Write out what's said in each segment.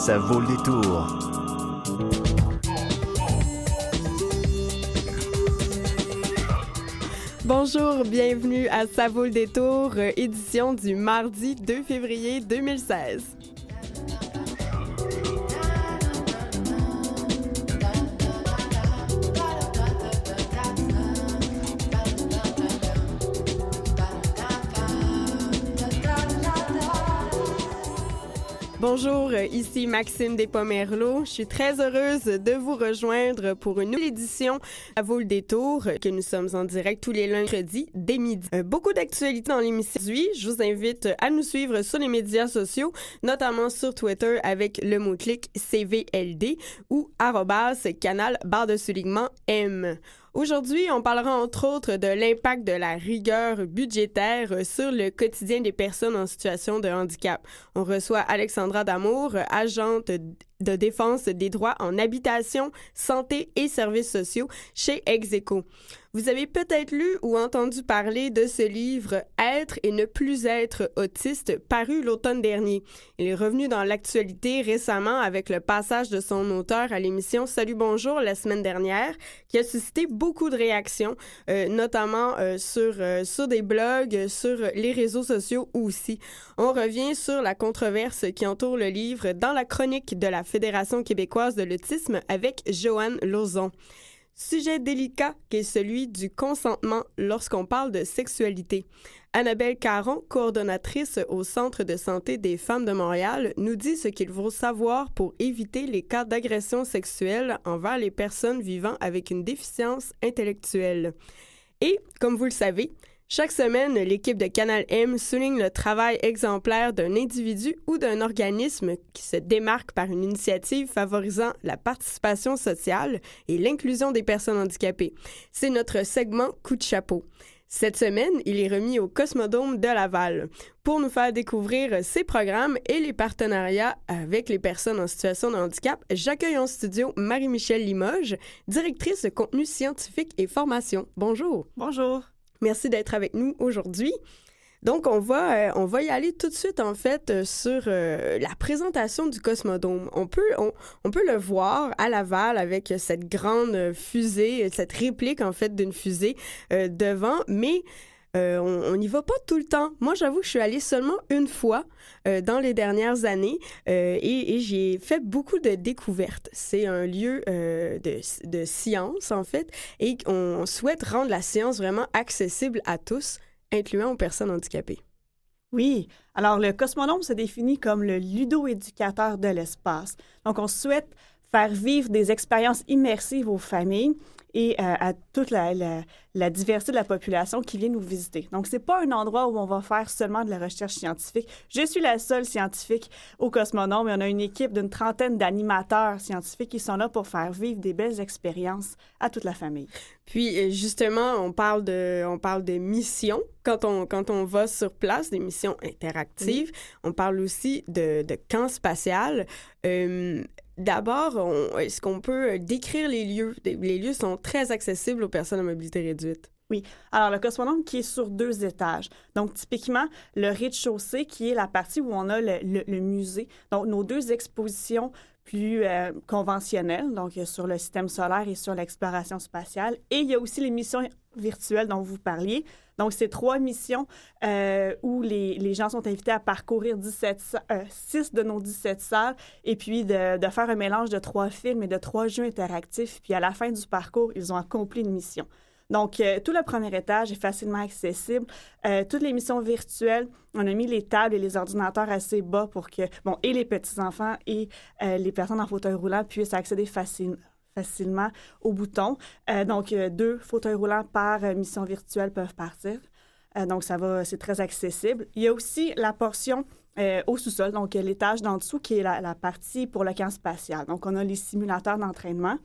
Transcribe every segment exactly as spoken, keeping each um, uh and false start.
Ça vaut le détour. Bonjour, bienvenue à Ça vaut le détour, euh, édition du mardi deux février deux mille seize. Bonjour, ici Maxime Despomerleau. Je suis très heureuse de vous rejoindre pour une nouvelle édition à vaut le détour, que nous sommes en direct tous les lundis dès midi. Euh, beaucoup d'actualités dans l'émission aujourd'hui. Je vous invite à nous suivre sur les médias sociaux, notamment sur Twitter avec le mot-clic C V L D ou arrobas canal barre de soulignement M. Aujourd'hui, on parlera entre autres de l'impact de la rigueur budgétaire sur le quotidien des personnes en situation de handicap. On reçoit Alexandra Damour, agente de défense des droits en habitation, santé et services sociaux chez Execo. Vous avez peut-être lu ou entendu parler de ce livre « Être et ne plus être autiste » paru l'automne dernier. Il est revenu dans l'actualité récemment avec le passage de son auteur à l'émission « Salut bonjour » la semaine dernière, qui a suscité beaucoup de réactions, euh, notamment euh, sur, euh, sur des blogs, sur les réseaux sociaux aussi. On revient sur la controverse qui entoure le livre dans la chronique de la Fédération québécoise de l'autisme avec Joanne Lauzon. Sujet délicat qui est celui du consentement lorsqu'on parle de sexualité. Annabelle Caron, coordonnatrice au Centre de santé des femmes de Montréal, nous dit ce qu'il faut savoir pour éviter les cas d'agression sexuelle envers les personnes vivant avec une déficience intellectuelle. Et, comme vous le savez, chaque semaine, l'équipe de Canal M souligne le travail exemplaire d'un individu ou d'un organisme qui se démarque par une initiative favorisant la participation sociale et l'inclusion des personnes handicapées. C'est notre segment Coup de chapeau. Cette semaine, il est remis au Cosmodome de Laval. Pour nous faire découvrir ses programmes et les partenariats avec les personnes en situation de handicap, j'accueille en studio Marie-Michelle Limoges, directrice de contenu scientifique et formation. Bonjour. Bonjour. Merci d'être avec nous aujourd'hui. Donc, on va, euh, on va y aller tout de suite, en fait, euh, sur euh, la présentation du Cosmodome. On peut, on, on peut le voir à Laval avec cette grande fusée, cette réplique, en fait, d'une fusée euh, devant, mais euh, on n'y va pas tout le temps. Moi, j'avoue que je suis allée seulement une fois euh, dans les dernières années euh, et, et j'ai fait beaucoup de découvertes. C'est un lieu euh, de, de science, en fait, et on souhaite rendre la science vraiment accessible à tous, incluant aux personnes handicapées. Oui. Alors, le Cosmodome se définit comme le ludo-éducateur de l'espace. Donc, on souhaite faire vivre des expériences immersives aux familles et euh, à toute la, la, la diversité de la population qui vient nous visiter. Donc, c'est pas un endroit où on va faire seulement de la recherche scientifique. Je suis la seule scientifique au Cosmodome, mais on a une équipe d'une trentaine d'animateurs scientifiques qui sont là pour faire vivre des belles expériences à toute la famille. Puis, justement, on parle de, on parle de missions quand on, quand on va sur place, des missions interactives. Oui. On parle aussi de, de camp spatial. Euh, D'abord, on, est-ce qu'on peut décrire les lieux? Les lieux sont très accessibles aux personnes à mobilité réduite. Oui. Alors, le Cosmodome qui est sur deux étages. Donc, typiquement, le rez-de-chaussée qui est la partie où on a le, le, le musée. Donc, nos deux expositions plus euh, conventionnelles, donc sur le système solaire et sur l'exploration spatiale. Et il y a aussi les missions virtuelles dont vous parliez. Donc, c'est trois missions euh, où les, les gens sont invités à parcourir dix-sept, euh, six de nos dix-sept salles et puis de, de faire un mélange de trois films et de trois jeux interactifs. Puis, à la fin du parcours, ils ont accompli une mission. Donc, euh, tout le premier étage est facilement accessible. Euh, toutes les missions virtuelles, on a mis les tables et les ordinateurs assez bas pour que, bon, et les petits-enfants et euh, les personnes en fauteuil roulant puissent accéder facilement. facilement au bouton. Euh, donc, euh, deux fauteuils roulants par euh, mission virtuelle peuvent partir. Euh, donc, ça va, c'est très accessible. Il y a aussi la portion euh, au sous-sol, donc l'étage d'en dessous qui est la, la partie pour le camp spatial. Donc, on a les simulateurs d'entraînement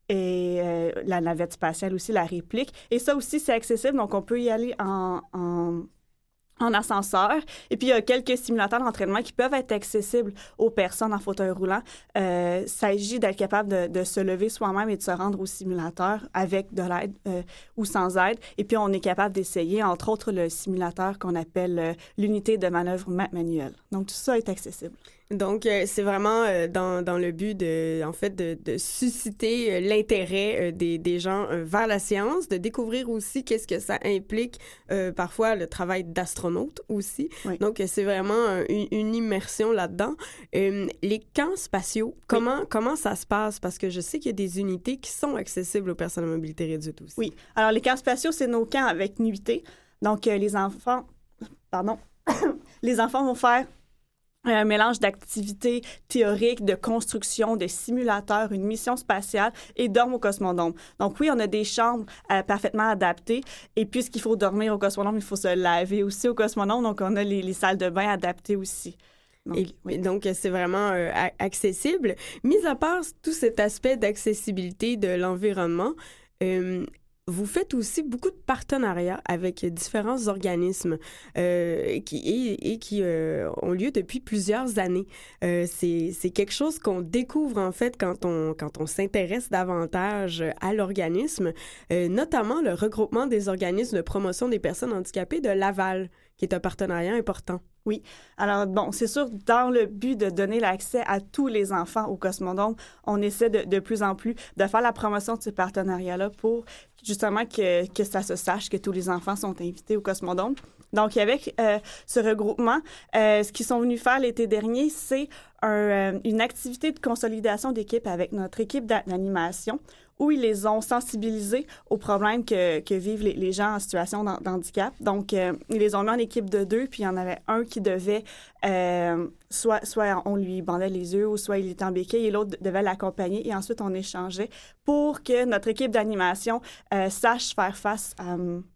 et euh, la navette spatiale aussi, la réplique. Et ça aussi, c'est accessible, donc on peut y aller en... en en ascenseur. Et puis, il y a quelques simulateurs d'entraînement qui peuvent être accessibles aux personnes en fauteuil roulant. Euh, il s'agit d'être capable de, de se lever soi-même et de se rendre au simulateur avec de l'aide euh, ou sans aide. Et puis, on est capable d'essayer, entre autres, le simulateur qu'on appelle euh, l'unité de manœuvre manuelle. Donc, tout ça est accessible. Donc, euh, c'est vraiment euh, dans, dans le but de, en fait, de, de susciter euh, l'intérêt euh, des, des gens euh, vers la science, de découvrir aussi qu'est-ce que ça implique, euh, parfois le travail d'astronaute aussi. Oui. Donc, euh, c'est vraiment euh, une, une immersion là-dedans. Euh, les camps spatiaux, comment, oui. comment ça se passe? Parce que je sais qu'il y a des unités qui sont accessibles aux personnes à mobilité réduite aussi. Oui. Alors, les camps spatiaux, c'est nos camps avec nuitée. Donc, euh, les enfants, pardon, les enfants vont faire un mélange d'activités théoriques, de construction, de simulateurs, une mission spatiale et dorment au Cosmodome. Donc oui, on a des chambres euh, parfaitement adaptées et puisqu'il faut dormir au Cosmodome, il faut se laver aussi au Cosmodome. Donc on a les, les salles de bain adaptées aussi. Donc, et, oui. donc, c'est vraiment euh, accessible. Mis à part tout cet aspect d'accessibilité de l'environnement, euh, vous faites aussi beaucoup de partenariats avec différents organismes euh, qui, et, et qui euh, ont lieu depuis plusieurs années. Euh, c'est, c'est quelque chose qu'on découvre, en fait, quand on, quand on s'intéresse davantage à l'organisme, euh, notamment le regroupement des organismes de promotion des personnes handicapées de Laval, qui est un partenariat important. Oui. Alors, bon, c'est sûr, dans le but de donner l'accès à tous les enfants au Cosmodome, on essaie de, de plus en plus de faire la promotion de ces partenariats-là pour justement que, que ça se sache que tous les enfants sont invités au Cosmodome. Donc, avec euh, ce regroupement, euh, ce qu'ils sont venus faire l'été dernier, c'est un, euh, une activité de consolidation d'équipe avec notre équipe d'animation où ils les ont sensibilisés aux problèmes que, que vivent les, les gens en situation d'handicap. Donc, euh, ils les ont mis en équipe de deux, puis il y en avait un qui devait, euh, soit, soit on lui bandait les yeux, ou soit il était en béquille, et l'autre devait l'accompagner, et ensuite on échangeait pour que notre équipe d'animation euh, sache faire face à...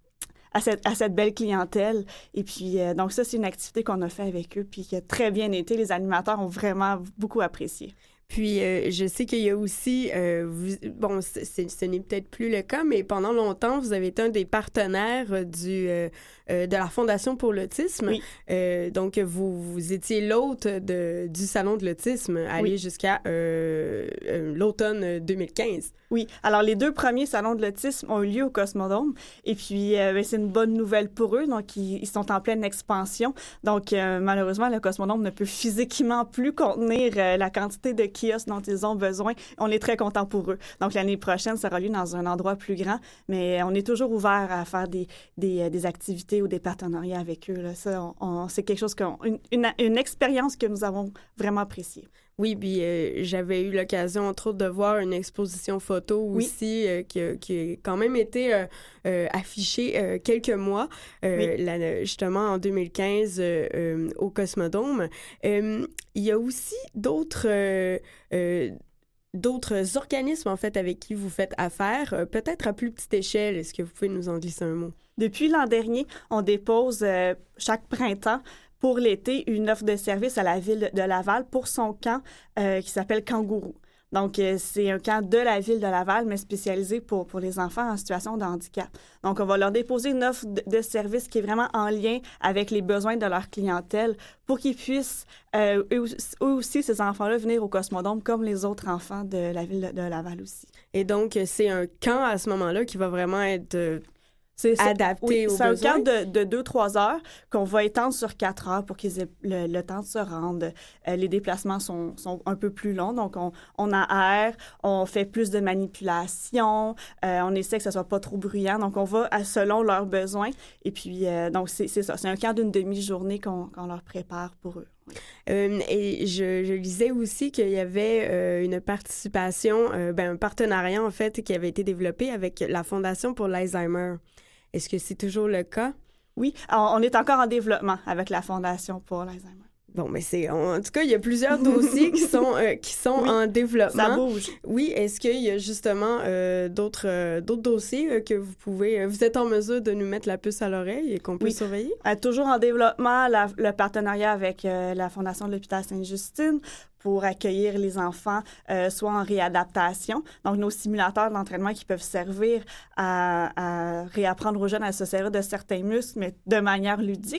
À cette, à cette belle clientèle. Et puis, euh, donc ça, c'est une activité qu'on a fait avec eux, puis qui a très bien été. Les animateurs ont vraiment beaucoup apprécié. Puis, euh, je sais qu'il y a aussi, euh, vous, bon, c'est, ce n'est peut-être plus le cas, mais pendant longtemps, vous avez été un des partenaires du, euh, euh, de la Fondation pour l'autisme. Oui. Euh, donc, vous, vous étiez l'hôte de, du Salon de l'autisme, allé oui. jusqu'à euh, euh, l'automne deux mille quinze. Oui. Alors, les deux premiers salons de l'autisme ont eu lieu au Cosmodome. Et puis, euh, c'est une bonne nouvelle pour eux. Donc, ils, ils sont en pleine expansion. Donc, euh, malheureusement, le Cosmodome ne peut physiquement plus contenir euh, la quantité de kiosques dont ils ont besoin. On est très contents pour eux. Donc, l'année prochaine, ça aura lieu dans un endroit plus grand. Mais on est toujours ouvert à faire des, des, des activités ou des partenariats avec eux. Là. Ça, on, on, c'est quelque chose qu'on... Une, une, une expérience que nous avons vraiment appréciée. Oui, puis euh, j'avais eu l'occasion, entre autres, de voir une exposition photo aussi oui. euh, qui, a, qui a quand même été euh, euh, affichée euh, quelques mois, euh, oui. là, justement en deux mille quinze euh, euh, au Cosmodome. Euh, il y a aussi d'autres... Euh, euh, d'autres organismes, en fait, avec qui vous faites affaire, euh, peut-être à plus petite échelle. Est-ce que vous pouvez nous en glisser un mot? Depuis l'an dernier, on dépose euh, chaque printemps pour l'été une offre de service à la ville de Laval pour son camp euh, qui s'appelle Kangourou. Donc, euh, c'est un camp de la ville de Laval, mais spécialisé pour, pour les enfants en situation de handicap. Donc, on va leur déposer une offre de, de service qui est vraiment en lien avec les besoins de leur clientèle pour qu'ils puissent, euh, eux, eux aussi, ces enfants-là, venir au Cosmodome comme les autres enfants de la ville de, de Laval aussi. Et donc, c'est un camp à ce moment-là qui va vraiment être... Euh... C'est, c'est adapté oui, aux c'est besoins. un camp de, de deux à trois heures qu'on va étendre sur quatre heures pour qu'ils aient le, le temps de se rendre. Euh, les déplacements sont, sont un peu plus longs, donc on, on aère, on fait plus de manipulation, euh, on essaie que ça soit pas trop bruyant, donc on va à, selon leurs besoins. Et puis, euh, donc c'est, c'est ça, c'est un camp d'une demi-journée qu'on, qu'on leur prépare pour eux. Oui. Euh, et je, je lisais aussi qu'il y avait euh, une participation, euh, ben, un partenariat en fait qui avait été développé avec la Fondation pour l'Alzheimer. Est-ce que c'est toujours le cas? Oui, on est encore en développement avec la Fondation pour l'Alzheimer. Bon, mais c'est... En tout cas, il y a plusieurs dossiers qui sont, euh, qui sont oui, en développement. Ça bouge. Oui, est-ce qu'il y a justement euh, d'autres, euh, d'autres dossiers euh, que vous pouvez... Euh, vous êtes en mesure de nous mettre la puce à l'oreille et qu'on peut oui. surveiller? Euh, toujours en développement, la, le partenariat avec euh, la Fondation de l'Hôpital Sainte-Justine pour accueillir les enfants, euh, soit en réadaptation. Donc, nos simulateurs d'entraînement qui peuvent servir à, à réapprendre aux jeunes à se servir de certains muscles, mais de manière ludique,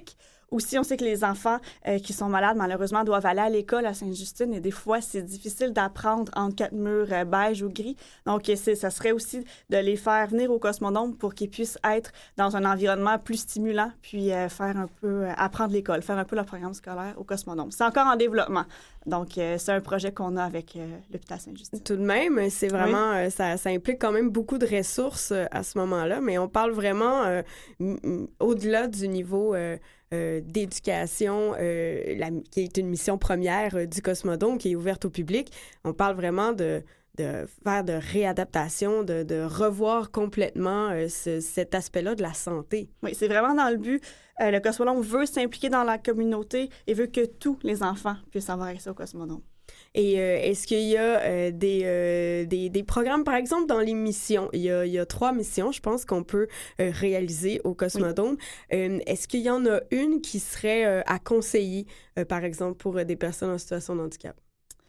Aussi, on sait que les enfants euh, qui sont malades, malheureusement, doivent aller à l'école à Sainte-Justine et des fois, c'est difficile d'apprendre entre quatre murs euh, beige ou gris. Donc, c'est, ça serait aussi de les faire venir au Cosmodome pour qu'ils puissent être dans un environnement plus stimulant puis euh, faire un peu, euh, apprendre l'école, faire un peu leur programme scolaire au Cosmodome. C'est encore en développement. Donc, euh, c'est un projet qu'on a avec euh, l'hôpital Sainte-Justine. Tout de même, c'est vraiment, oui. euh, ça, ça implique quand même beaucoup de ressources euh, à ce moment-là, mais on parle vraiment euh, m- m- au-delà du niveau euh, euh, d'éducation, euh, la, qui est une mission première euh, du Cosmodome, qui est ouverte au public. On parle vraiment de, de faire de réadaptation, de, de revoir complètement euh, ce, cet aspect-là de la santé. Oui, c'est vraiment dans le but. Euh, le Cosmodome veut s'impliquer dans la communauté et veut que tous les enfants puissent avoir accès au Cosmodome. Et euh, est-ce qu'il y a euh, des, euh, des, des programmes, par exemple, dans les missions? Il y a, il y a trois missions, je pense, qu'on peut euh, réaliser au Cosmodome. Oui. Euh, est-ce qu'il y en a une qui serait euh, à conseiller, euh, par exemple, pour euh, des personnes en situation de handicap?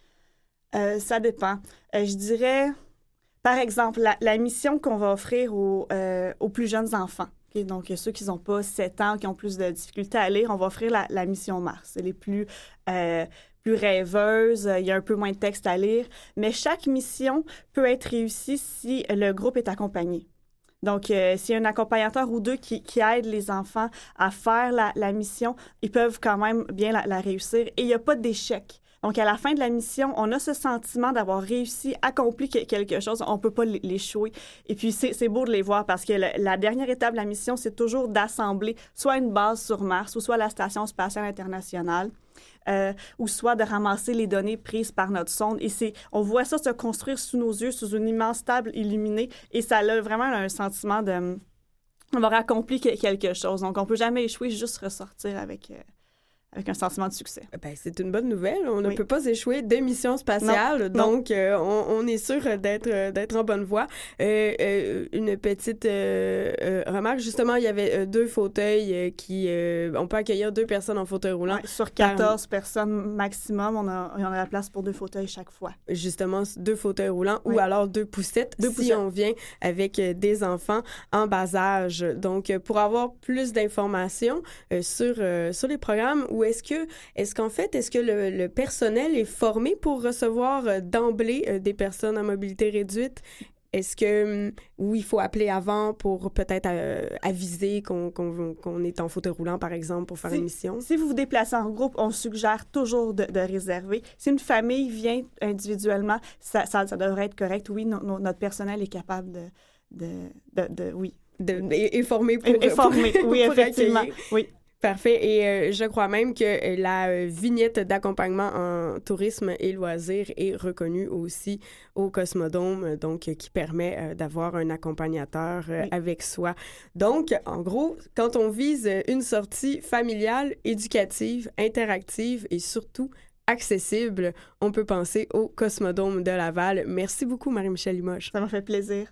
Euh, ça dépend. Euh, je dirais, par exemple, la, la mission qu'on va offrir aux, euh, aux plus jeunes enfants. Okay? Donc, ceux qui n'ont pas sept ans, qui ont plus de difficultés à lire, on va offrir la, la mission Mars. C'est les plus... Euh, plus rêveuse, il y a un peu moins de texte à lire, mais chaque mission peut être réussie si le groupe est accompagné. Donc, euh, s'il y a un accompagnateur ou deux qui, qui aident les enfants à faire la, la mission, ils peuvent quand même bien la, la réussir et il n'y a pas d'échec. Donc, à la fin de la mission, on a ce sentiment d'avoir réussi, accompli quelque chose. On ne peut pas l'échouer. Et puis, c'est, c'est beau de les voir parce que le, la dernière étape de la mission, c'est toujours d'assembler soit une base sur Mars ou soit la Station spatiale internationale. Euh, ou soit de ramasser les données prises par notre sonde. Et c'est, on voit ça se construire sous nos yeux, sous une immense table illuminée, et ça a vraiment un sentiment de d'avoir accompli quelque chose. Donc, on ne peut jamais échouer, juste ressortir avec... Euh, avec un sentiment de succès. Ben, c'est une bonne nouvelle. On ne oui. peut pas échouer des missions spatiales, non, donc non. Euh, on, on est sûr d'être, euh, d'être en bonne voie. Euh, euh, une petite euh, euh, remarque, justement, il y avait euh, deux fauteuils euh, qui... Euh, on peut accueillir deux personnes en fauteuil roulant. Ouais, sur quatorze par... personnes maximum, on a, on a la place pour deux fauteuils chaque fois. Justement, deux fauteuils roulants oui. ou alors deux poussettes deux si poussettes. on vient avec euh, des enfants en bas âge. Donc, euh, pour avoir plus d'informations euh, sur, euh, sur les programmes, ou est-ce que Est-ce qu'en fait, est-ce que le, le personnel est formé pour recevoir euh, d'emblée euh, des personnes à mobilité réduite? Est-ce que, ou il faut appeler avant pour peut-être euh, aviser qu'on, qu'on, qu'on est en fauteuil roulant, par exemple, pour faire si, une mission? Si vous vous déplacez en groupe, on suggère toujours de, de réserver. Si une famille vient individuellement, ça, ça, ça devrait être correct. Oui, no, no, notre personnel est capable de... de, de, de oui. De, et, et formé pour... Et, et formé, pour, oui, pour effectivement. Accueillir. Oui. Parfait. Et euh, je crois même que la euh, vignette d'accompagnement en tourisme et loisirs est reconnue aussi au Cosmodome, donc euh, qui permet euh, d'avoir un accompagnateur euh, oui. avec soi. Donc, en gros, quand on vise une sortie familiale, éducative, interactive et surtout accessible, on peut penser au Cosmodome de Laval. Merci beaucoup, Marie-Michèle Limoges. Ça m'a fait plaisir.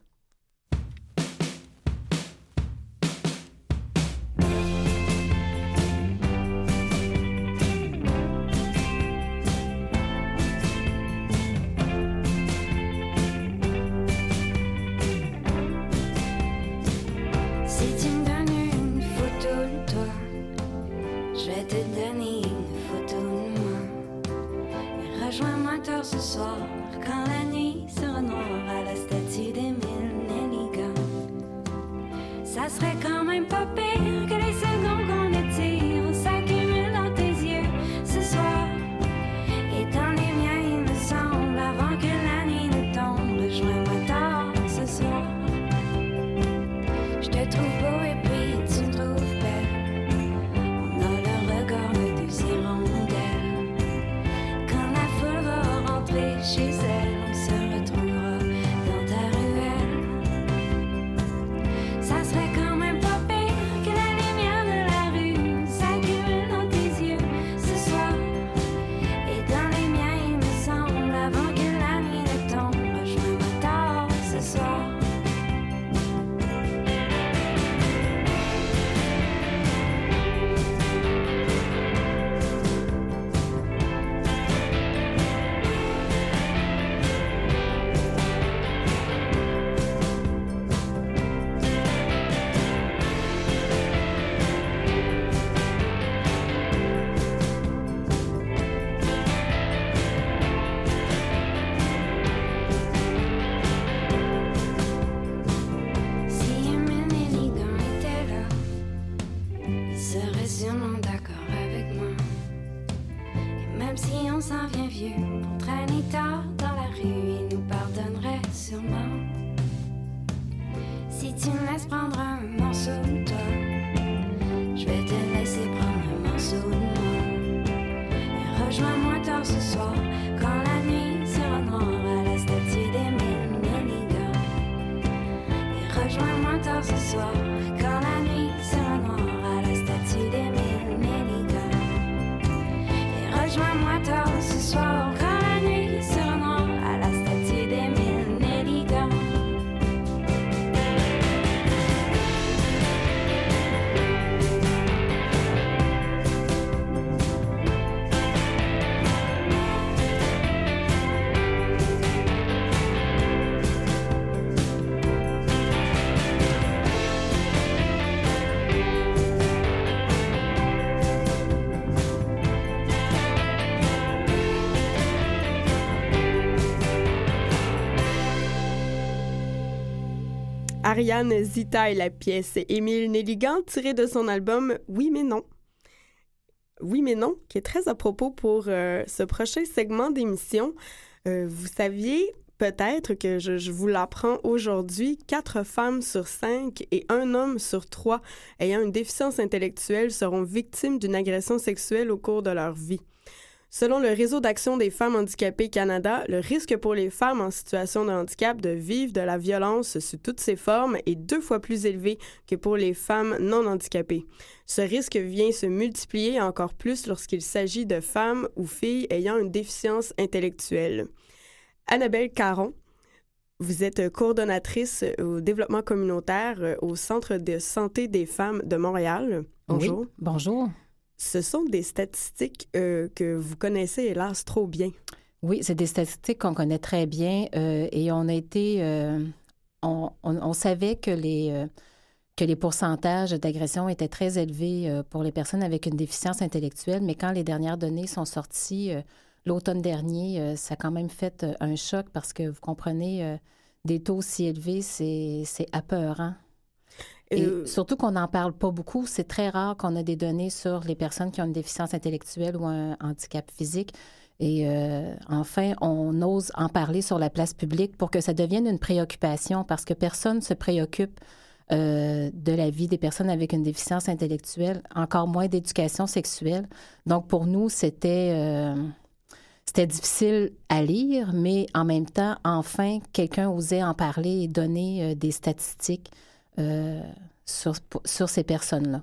Ce soir, quand la nuit sera noire à la statue d'Émile Nelligan, ça serait quand même pas pire que les secondes qu'on étire s'accumulent dans tes yeux ce soir. Et dans les miens, il me semble, avant que la nuit ne tombe, rejoins-moi tard ce soir. Je te trouve beau et puis tu me trouves belle. On a le regard de deux hirondelles. Quand la foule va rentrer chez elle, on se retrouvera dans ta ruelle. Ça serait quand même pas pire que la lumière sont d'accord avec moi. Et même si on s'en vient vieux, pour traîner tard dans la rue, ils nous pardonneraient sûrement. Si tu me laisses prendre un morceau de toi, je vais te laisser prendre un morceau de moi. Et rejoins-moi tard ce soir, quand la nuit sera noire à la statue d'Émile Nelligan. Et rejoins-moi tard ce soir, quand la nuit sera noire à la statue d'Émile Nelligan. Et rejoins-moi tard ce soir, quand la nuit sera noire à la statue d'Émile Nelligan. Ariane Zita et la pièce Émile Nelligan tirée de son album Oui mais non. Oui mais non, qui est très à propos pour euh, ce prochain segment d'émission. Euh, vous saviez peut-être que je, je vous l'apprends aujourd'hui, quatre femmes sur cinq et un homme sur trois ayant une déficience intellectuelle seront victimes d'une agression sexuelle au cours de leur vie. Selon le Réseau d'action des femmes handicapées Canada, le risque pour les femmes en situation de handicap de vivre de la violence sous toutes ses formes est deux fois plus élevé que pour les femmes non handicapées. Ce risque vient se multiplier encore plus lorsqu'il s'agit de femmes ou filles ayant une déficience intellectuelle. Annabelle Caron, vous êtes coordonnatrice au développement communautaire au Centre de santé des femmes de Montréal. Bonjour. Oui, bonjour. Ce sont des statistiques euh, que vous connaissez, hélas, trop bien. Oui, c'est des statistiques qu'on connaît très bien euh, et on a été... Euh, on, on, on savait que les, euh, que les pourcentages d'agression étaient très élevés euh, pour les personnes avec une déficience intellectuelle, mais quand les dernières données sont sorties euh, l'automne dernier, euh, ça a quand même fait euh, un choc parce que, vous comprenez, euh, des taux si élevés, c'est, c'est apeurant. Et euh... surtout qu'on n'en parle pas beaucoup. C'est très rare qu'on a des données sur les personnes qui ont une déficience intellectuelle ou un handicap physique. Et euh, enfin, on ose en parler sur la place publique pour que ça devienne une préoccupation parce que personne ne se préoccupe euh, de la vie des personnes avec une déficience intellectuelle, encore moins d'éducation sexuelle. Donc, pour nous, c'était... Euh, C'était difficile à lire, mais en même temps, enfin, quelqu'un osait en parler et donner euh, des statistiques euh, sur, sur ces personnes-là.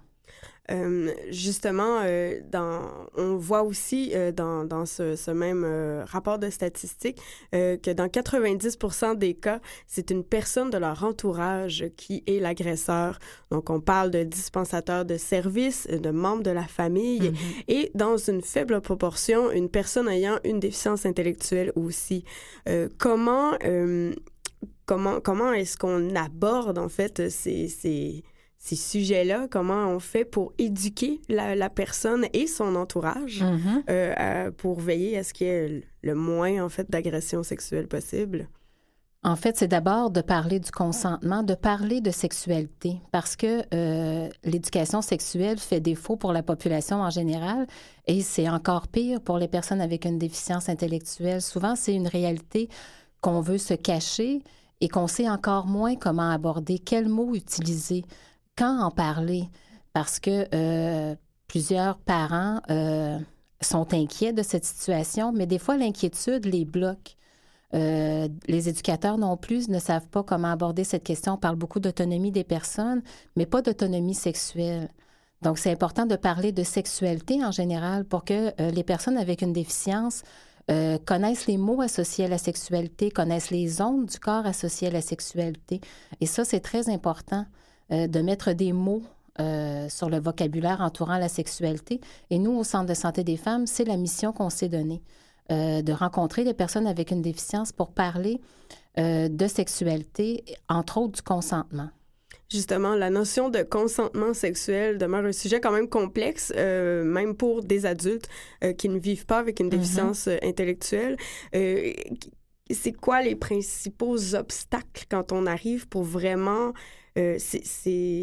Euh, justement, euh, dans, on voit aussi euh, dans, dans ce, ce même euh, rapport de statistiques euh, que dans quatre-vingt-dix pour cent des cas, c'est une personne de leur entourage qui est l'agresseur. Donc, on parle de dispensateurs de services, de membres de la famille mm-hmm. et dans une faible proportion, une personne ayant une déficience intellectuelle aussi. Euh, comment, euh, comment, comment est-ce qu'on aborde, en fait, ces... ces ces sujets-là, comment on fait pour éduquer la, la personne et son entourage mm-hmm. euh, euh, pour veiller à ce qu'il y ait le moins, en fait, d'agression sexuelle possible? En fait, c'est d'abord de parler du consentement, de parler de sexualité, parce que euh, l'éducation sexuelle fait défaut pour la population en général et c'est encore pire pour les personnes avec une déficience intellectuelle. Souvent, c'est une réalité qu'on veut se cacher et qu'on sait encore moins comment aborder, quels mots utiliser. Quand en parler? Parce que euh, plusieurs parents euh, sont inquiets de cette situation, mais des fois, l'inquiétude les bloque. Euh, les éducateurs non plus ne savent pas comment aborder cette question. On parle beaucoup d'autonomie des personnes, mais pas d'autonomie sexuelle. Donc, c'est important de parler de sexualité en général pour que euh, les personnes avec une déficience euh, connaissent les mots associés à la sexualité, connaissent les zones du corps associées à la sexualité. Et ça, c'est très important. Euh, de mettre des mots euh, sur le vocabulaire entourant la sexualité. Et nous, au Centre de santé des femmes, c'est la mission qu'on s'est donnée, euh, de rencontrer des personnes avec une déficience pour parler euh, de sexualité, entre autres du consentement. Justement, la notion de consentement sexuel demeure un sujet quand même complexe, euh, même pour des adultes euh, qui ne vivent pas avec une déficience mm-hmm. intellectuelle. Euh, c'est quoi les principaux obstacles quand on arrive pour vraiment... Euh, c'est, c'est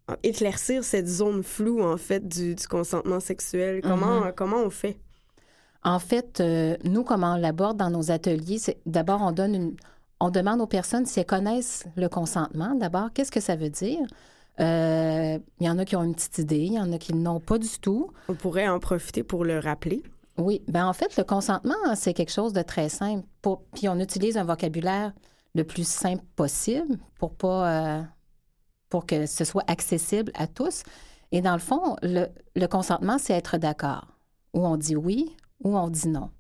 éclaircir cette zone floue, en fait, du, du consentement sexuel? Comment, mm-hmm. comment on fait? En fait, euh, nous, comment on l'aborde dans nos ateliers, c'est d'abord, on donne une... On demande aux personnes si elles connaissent le consentement. D'abord, qu'est-ce que ça veut dire? Euh, il y en a qui ont une petite idée, il y en a qui n'ont pas du tout. On pourrait en profiter pour le rappeler. Oui. Bien, en fait, le consentement, c'est quelque chose de très simple. Pour... Puis on utilise un vocabulaire le plus simple possible pour pas... Euh... pour que ce soit accessible à tous. Et dans le fond, le, le consentement, c'est être d'accord. Ou on dit oui, ou on dit non.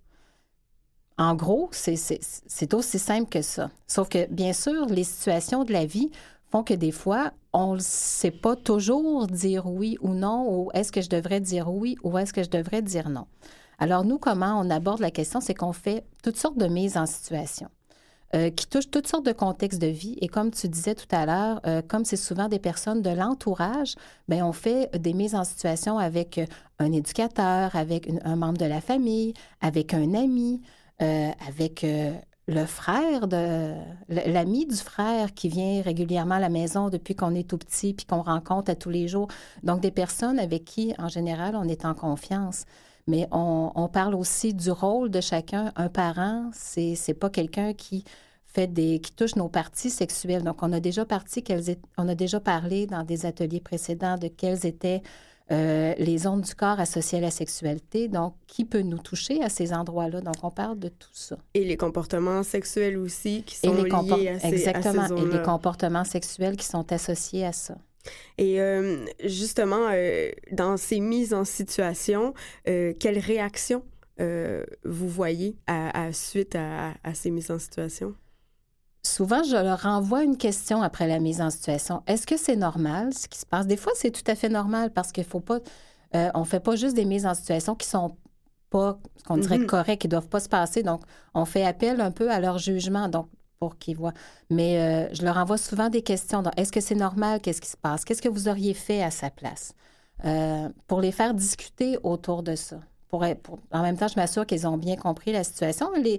En gros, c'est, c'est, c'est aussi simple que ça. Sauf que, bien sûr, les situations de la vie font que des fois, on ne sait pas toujours dire oui ou non, ou est-ce que je devrais dire oui ou est-ce que je devrais dire non. Alors, nous, comment on aborde la question, c'est qu'on fait toutes sortes de mises en situation euh, qui touchent toutes sortes de contextes de vie. Et comme tu disais tout à l'heure, euh, comme c'est souvent des personnes de l'entourage, bien, on fait des mises en situation avec un éducateur, avec une, un membre de la famille, avec un ami, Euh, avec euh, le frère, de, l'ami du frère qui vient régulièrement à la maison depuis qu'on est tout petit puis qu'on rencontre à tous les jours. Donc, des personnes avec qui, en général, on est en confiance. Mais on, on parle aussi du rôle de chacun. Un parent, c'est, c'est pas quelqu'un qui fait des, qui touche nos parties sexuelles. Donc, on a déjà parti, on a déjà parlé dans des ateliers précédents de quelles étaient Euh, les zones du corps associées à la sexualité. Donc, qui peut nous toucher à ces endroits-là? Donc, on parle de tout ça. Et les comportements sexuels aussi qui sont liés compor- à ces, Exactement. à ces zones-là. Et les comportements sexuels qui sont associés à ça. Et euh, justement, euh, dans ces mises en situation, euh, quelles réactions euh, vous voyez à, à suite à, à ces mises en situation? Souvent, je leur renvoie une question après la mise en situation. Est-ce que c'est normal ce qui se passe? Des fois, c'est tout à fait normal parce qu'il faut pas... Euh, on fait pas juste des mises en situation qui sont pas, ce qu'on dirait, mm-hmm. correctes, qui doivent pas se passer. Donc, on fait appel un peu à leur jugement, donc pour qu'ils voient. Mais euh, je leur envoie souvent des questions. Donc, est-ce que c'est normal? Qu'est-ce qui se passe? Qu'est-ce que vous auriez fait à sa place? Euh, pour les faire discuter autour de ça. Pour, pour, en même temps, je m'assure qu'ils ont bien compris la situation. Les...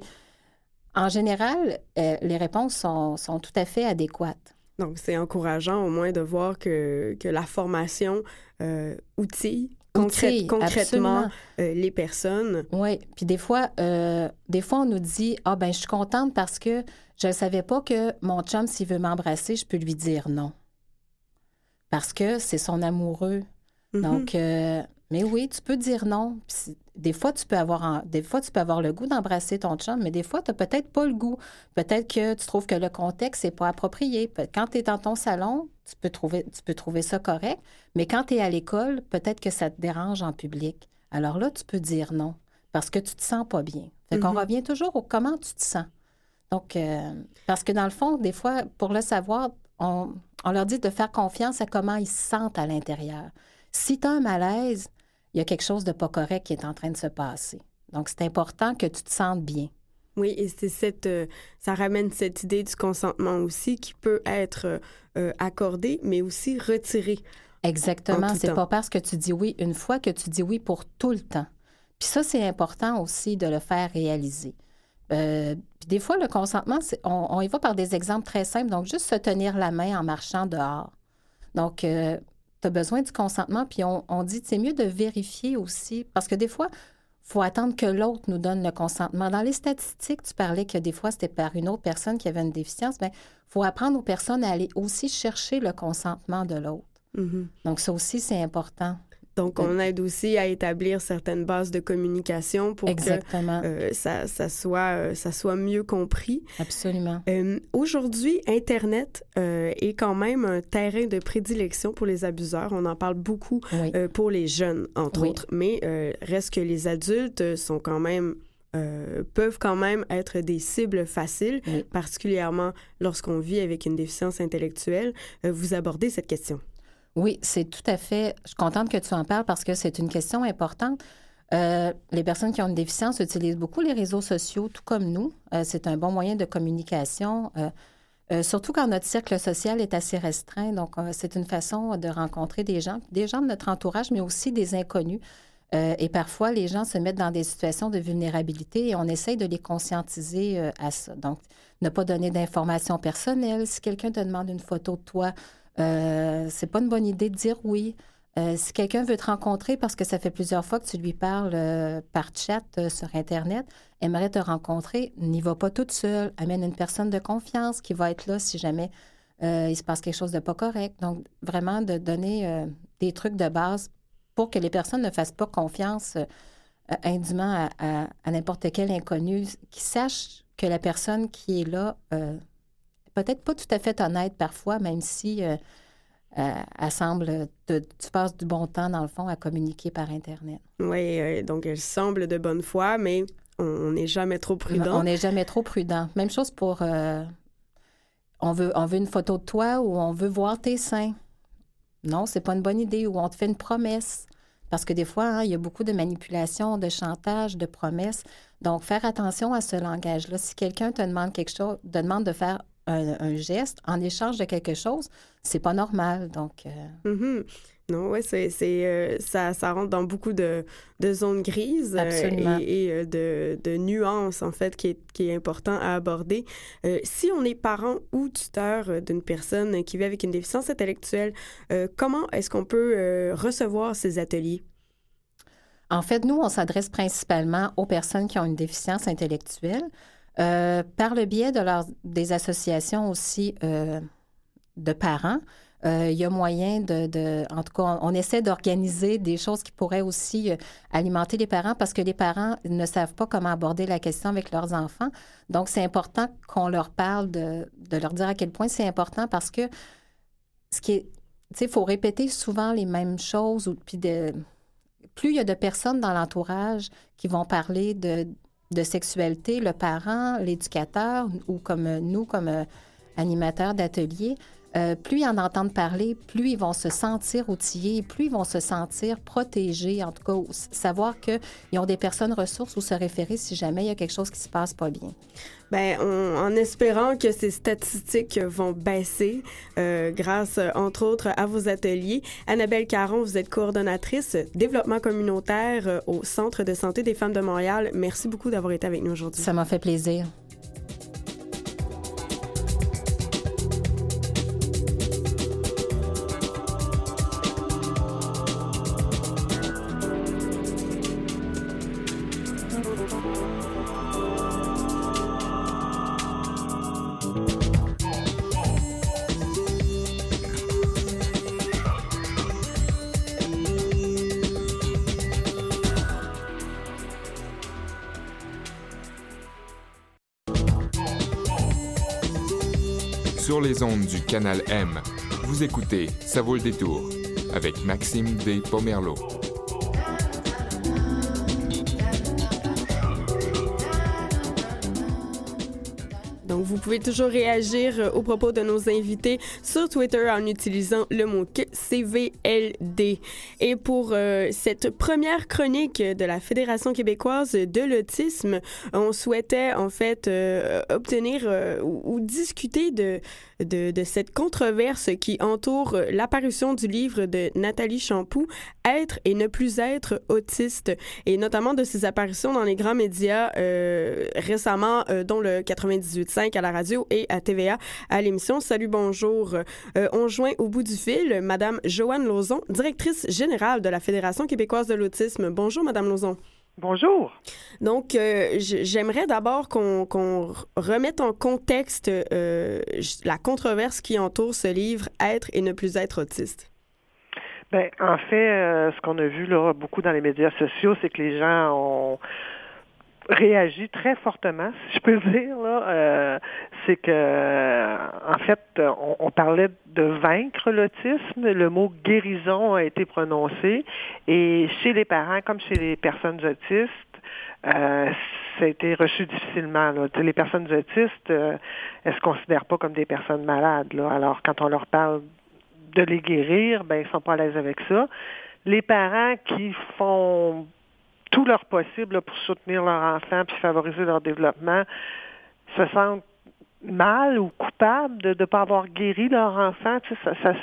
En général, euh, les réponses sont, sont tout à fait adéquates. Donc, c'est encourageant au moins de voir que, que la formation euh, outille concrète, concrètement euh, les personnes. Oui, puis des fois, euh, des fois, on nous dit « Ah, ben je suis contente parce que je ne savais pas que mon chum, s'il veut m'embrasser, je peux lui dire non. » Parce que c'est son amoureux. Mm-hmm. Donc, euh, mais oui, tu peux dire non. Puis, des fois, tu peux avoir un, des fois, tu peux avoir le goût d'embrasser ton chum, mais des fois, tu n'as peut-être pas le goût. Peut-être que tu trouves que le contexte n'est pas approprié. Quand tu es dans ton salon, tu peux trouver, tu peux trouver ça correct, mais quand tu es à l'école, peut-être que ça te dérange en public. Alors là, tu peux dire non, parce que tu ne te sens pas bien. Fait qu'on mm-hmm. revient toujours au comment tu te sens. Donc, euh, parce que dans le fond, des fois, pour le savoir, on, on leur dit de faire confiance à comment ils se sentent à l'intérieur. Si tu as un malaise, il y a quelque chose de pas correct qui est en train de se passer. Donc, c'est important que tu te sentes bien. Oui, et c'est cette, euh, ça ramène cette idée du consentement aussi qui peut être euh, accordé, mais aussi retiré. Exactement. C'est temps. Pas parce que tu dis oui une fois que tu dis oui pour tout le temps. Puis ça, c'est important aussi de le faire réaliser. Euh, puis des fois, le consentement, c'est, on, on y va par des exemples très simples. Donc, juste se tenir la main en marchant dehors. Donc, euh, tu as besoin du consentement, puis on, on dit que c'est mieux de vérifier aussi, parce que des fois, il faut attendre que l'autre nous donne le consentement. Dans les statistiques, tu parlais que des fois, c'était par une autre personne qui avait une déficience. Bien, il faut apprendre aux personnes à aller aussi chercher le consentement de l'autre. Mm-hmm. Donc, ça aussi, c'est important. Donc, on aide aussi à établir certaines bases de communication pour Exactement. que euh, ça, ça, soit, euh, ça soit mieux compris. Absolument. Euh, aujourd'hui, Internet euh, est quand même un terrain de prédilection pour les abuseurs. On en parle beaucoup oui. euh, pour les jeunes, entre oui. autres. Mais euh, reste que les adultes sont quand même... Euh, peuvent quand même être des cibles faciles, oui. particulièrement lorsqu'on vit avec une déficience intellectuelle. Euh, vous abordez cette question. Oui, c'est tout à fait... Je suis contente que tu en parles parce que c'est une question importante. Euh, les personnes qui ont une déficience utilisent beaucoup les réseaux sociaux, tout comme nous. Euh, c'est un bon moyen de communication, euh, euh, surtout quand notre cercle social est assez restreint. Donc, euh, c'est une façon de rencontrer des gens, des gens de notre entourage, mais aussi des inconnus. Euh, et parfois, les gens se mettent dans des situations de vulnérabilité et on essaye de les conscientiser euh, à ça. Donc, ne pas donner d'informations personnelles. Si quelqu'un te demande une photo de toi, Euh, c'est pas une bonne idée de dire oui. Euh, si quelqu'un veut te rencontrer parce que ça fait plusieurs fois que tu lui parles euh, par chat euh, sur Internet, aimerait te rencontrer, n'y va pas toute seule. Amène une personne de confiance qui va être là si jamais euh, il se passe quelque chose de pas correct. Donc, vraiment, de donner euh, des trucs de base pour que les personnes ne fassent pas confiance euh, indûment à, à, à n'importe quel inconnu, qui sache que la personne qui est là, euh, peut-être pas tout à fait honnête parfois, même si... Euh, Euh, elle semble, te, tu passes du bon temps, dans le fond, à communiquer par Internet. Oui, euh, donc elle semble de bonne foi, mais on n'est jamais trop prudent. On n'est jamais trop prudent. Même chose pour, euh, on veut, on veut une photo de toi ou on veut voir tes seins. Non, c'est pas une bonne idée. Ou on te fait une promesse. Parce que des fois, hein, il y a beaucoup de manipulation, de chantage, de promesses. Donc, faire attention à ce langage-là. Si quelqu'un te demande quelque chose, te demande de faire Un, un geste en échange de quelque chose, c'est pas normal. Donc, euh... mm-hmm. Non, ouais, c'est, c'est euh, ça, ça rentre dans beaucoup de, de zones grises euh, et, et euh, de, de nuances en fait qui est, qui est important à aborder. Euh, si on est parent ou tuteur d'une personne qui vit avec une déficience intellectuelle, euh, comment est-ce qu'on peut euh, recevoir ces ateliers? En fait, nous, on s'adresse principalement aux personnes qui ont une déficience intellectuelle. Euh, par le biais de leur, des associations aussi euh, de parents, euh, il y a moyen de, de... En tout cas, on, on essaie d'organiser des choses qui pourraient aussi euh, alimenter les parents parce que les parents ne savent pas comment aborder la question avec leurs enfants. Donc, c'est important qu'on leur parle, de, de leur dire à quel point c'est important parce que ce qui est... Tu sais, il faut répéter souvent les mêmes choses. Ou, puis de, plus il y a de personnes dans l'entourage qui vont parler de... de sexualité, le parent, l'éducateur ou comme nous, comme euh, animateurs d'ateliers, euh, plus ils en entendent parler, plus ils vont se sentir outillés, plus ils vont se sentir protégés, en tout cas, savoir qu'ils ont des personnes ressources où se référer si jamais il y a quelque chose qui se passe pas bien. Bien, on, en espérant que ces statistiques vont baisser euh, grâce, entre autres, à vos ateliers. Annabelle Caron, vous êtes coordonnatrice développement communautaire euh, au Centre de santé des femmes de Montréal. Merci beaucoup d'avoir été avec nous aujourd'hui. Ça m'a fait plaisir. Sur les ondes du Canal M, vous écoutez Ça vaut le détour avec Maxime D. Pomerleau. Donc, vous pouvez toujours réagir aux propos de nos invités sur Twitter en utilisant le mot C V L D. Et pour euh, cette première chronique de la Fédération québécoise de l'autisme, on souhaitait en fait euh, obtenir euh, ou, ou discuter de, de, de cette controverse qui entoure l'apparition du livre de Nathalie Champoux, Être et ne plus être autiste, et notamment de ses apparitions dans les grands médias euh, récemment, euh, dont le quatre-vingt-dix-huit cinq à la radio et à T V A à l'émission Salut, bonjour. Euh, on joint au bout du fil Madame Joanne Lauzon, directrice générale de la Fédération québécoise de l'autisme. Bonjour, Madame Lauzon. Bonjour. Donc, euh, j'aimerais d'abord qu'on qu'on remette en contexte euh, la controverse qui entoure ce livre « Être et ne plus être autiste ». Bien, en fait, euh, ce qu'on a vu là beaucoup dans les médias sociaux, c'est que les gens ont réagi très fortement, si je peux dire. Là, euh, c'est que, euh, en fait, on, on parlait de vaincre l'autisme. Le mot guérison a été prononcé. Et chez les parents, comme chez les personnes autistes, euh, ça a été reçu difficilement. Là. Les personnes autistes, euh, elles se considèrent pas comme des personnes malades. Là. Alors, quand on leur parle de les guérir, ben ils sont pas à l'aise avec ça. Les parents qui font tout leur possible là, pour soutenir leur enfant puis favoriser leur développement se sentent mal ou coupables de ne pas avoir guéri leur enfant. Tu sais, ça, ça,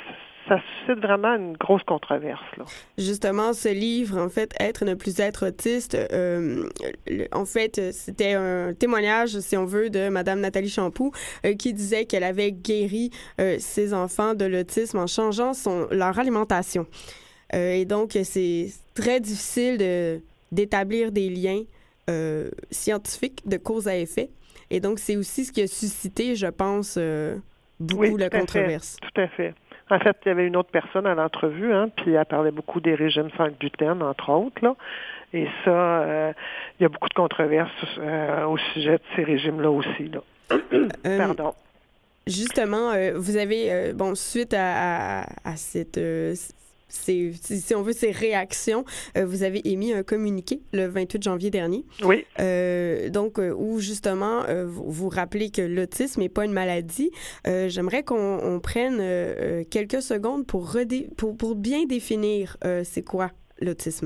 ça suscite vraiment une grosse controverse, là. Justement, ce livre, en fait, Être ne plus être autiste, euh, le, en fait, c'était un témoignage, si on veut, de Madame Nathalie Champoux, euh, qui disait qu'elle avait guéri euh, ses enfants de l'autisme en changeant son, leur alimentation. Euh, et donc, c'est très difficile de, d'établir des liens euh, scientifiques de cause à effet. Et donc, c'est aussi ce qui a suscité, je pense, euh, beaucoup oui, la controverse. Fait, tout à fait. En fait, il y avait une autre personne à l'entrevue, hein, puis elle parlait beaucoup des régimes sans gluten, entre autres, là. Et ça, euh, il y a beaucoup de controverses euh, au sujet de ces régimes-là aussi, là. Euh, Pardon. Justement, euh, vous avez, euh, bon, suite à, à, à cette... Euh, Ces, si on veut, ces réactions, euh, vous avez émis un communiqué le vingt-huit janvier dernier. Oui. Euh, donc, euh, où justement, euh, vous, vous rappelez que l'autisme n'est pas une maladie. Euh, j'aimerais qu'on on prenne euh, quelques secondes pour, redé, pour, pour bien définir euh, c'est quoi l'autisme.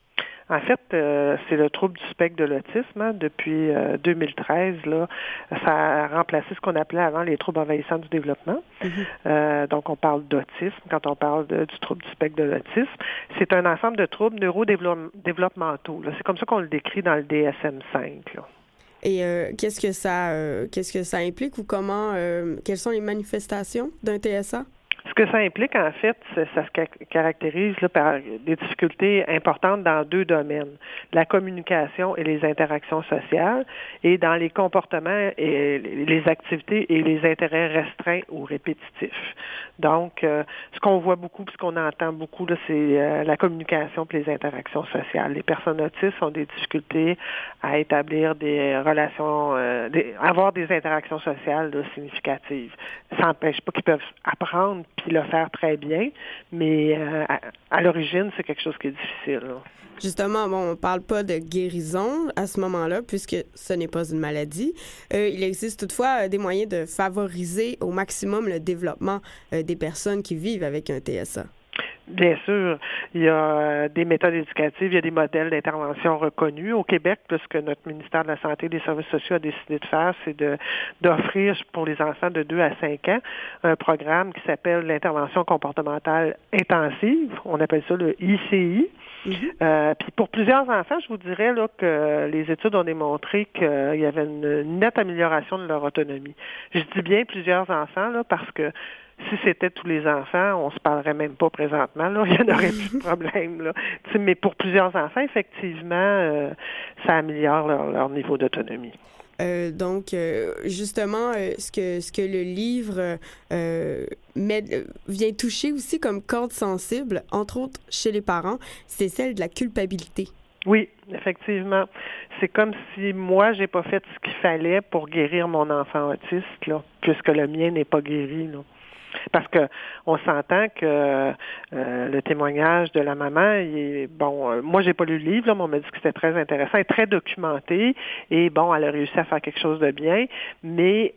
En fait, euh, c'est le trouble du spectre de l'autisme. Hein. Depuis euh, deux mille treize, là, ça a remplacé ce qu'on appelait avant les troubles envahissants du développement. Mm-hmm. Euh, donc, on parle d'autisme quand on parle de, du trouble du spectre de l'autisme. C'est un ensemble de troubles neurodéveloppementaux. Là. C'est comme ça qu'on le décrit dans le D S M cinq. Là. Et euh, qu'est-ce que ça, euh, qu'est-ce que ça implique ou comment, euh, quelles sont les manifestations d'un T S A? Ce que ça implique, en fait, ça se caractérise là, par des difficultés importantes dans deux domaines, la communication et les interactions sociales, et dans les comportements et les activités et les intérêts restreints ou répétitifs. Donc, euh, ce qu'on voit beaucoup, ce qu'on entend beaucoup, là, c'est euh, la communication et les interactions sociales. Les personnes autistes ont des difficultés à établir des relations, euh, des, avoir des interactions sociales là, significatives. Ça n'empêche pas qu'ils peuvent apprendre puis le faire très bien, mais euh, à, à l'origine, c'est quelque chose qui est difficile. Là. Justement, bon, on ne parle pas de guérison à ce moment-là, puisque ce n'est pas une maladie. Euh, il existe toutefois euh, des moyens de favoriser au maximum le développement euh, des personnes qui vivent avec un T S A. Bien sûr, il y a des méthodes éducatives, il y a des modèles d'intervention reconnus. Au Québec, ce que notre ministère de la Santé et des Services sociaux a décidé de faire, c'est de d'offrir pour les enfants de deux à cinq ans un programme qui s'appelle l'intervention comportementale intensive. On appelle ça le I C I. Mm-hmm. Euh, puis pour plusieurs enfants, je vous dirais là, que les études ont démontré qu'il y avait une nette amélioration de leur autonomie. Je dis bien plusieurs enfants là, parce que si c'était tous les enfants, on se parlerait même pas présentement. Là, il n'y en aurait plus de problème. Là. Mais pour plusieurs enfants, effectivement, euh, ça améliore leur, leur niveau d'autonomie. Euh, donc, euh, justement, euh, ce que ce que le livre euh, met, vient toucher aussi comme corde sensible, entre autres chez les parents, c'est celle de la culpabilité. Oui, effectivement. C'est comme si moi, j'ai pas fait ce qu'il fallait pour guérir mon enfant autiste, là, puisque le mien n'est pas guéri, là. Parce que on s'entend que euh, le témoignage de la maman, il est, bon, euh, moi j'ai pas lu le livre, là, mais on m'a dit que c'était très intéressant et très documenté. Et bon, elle a réussi à faire quelque chose de bien. Mais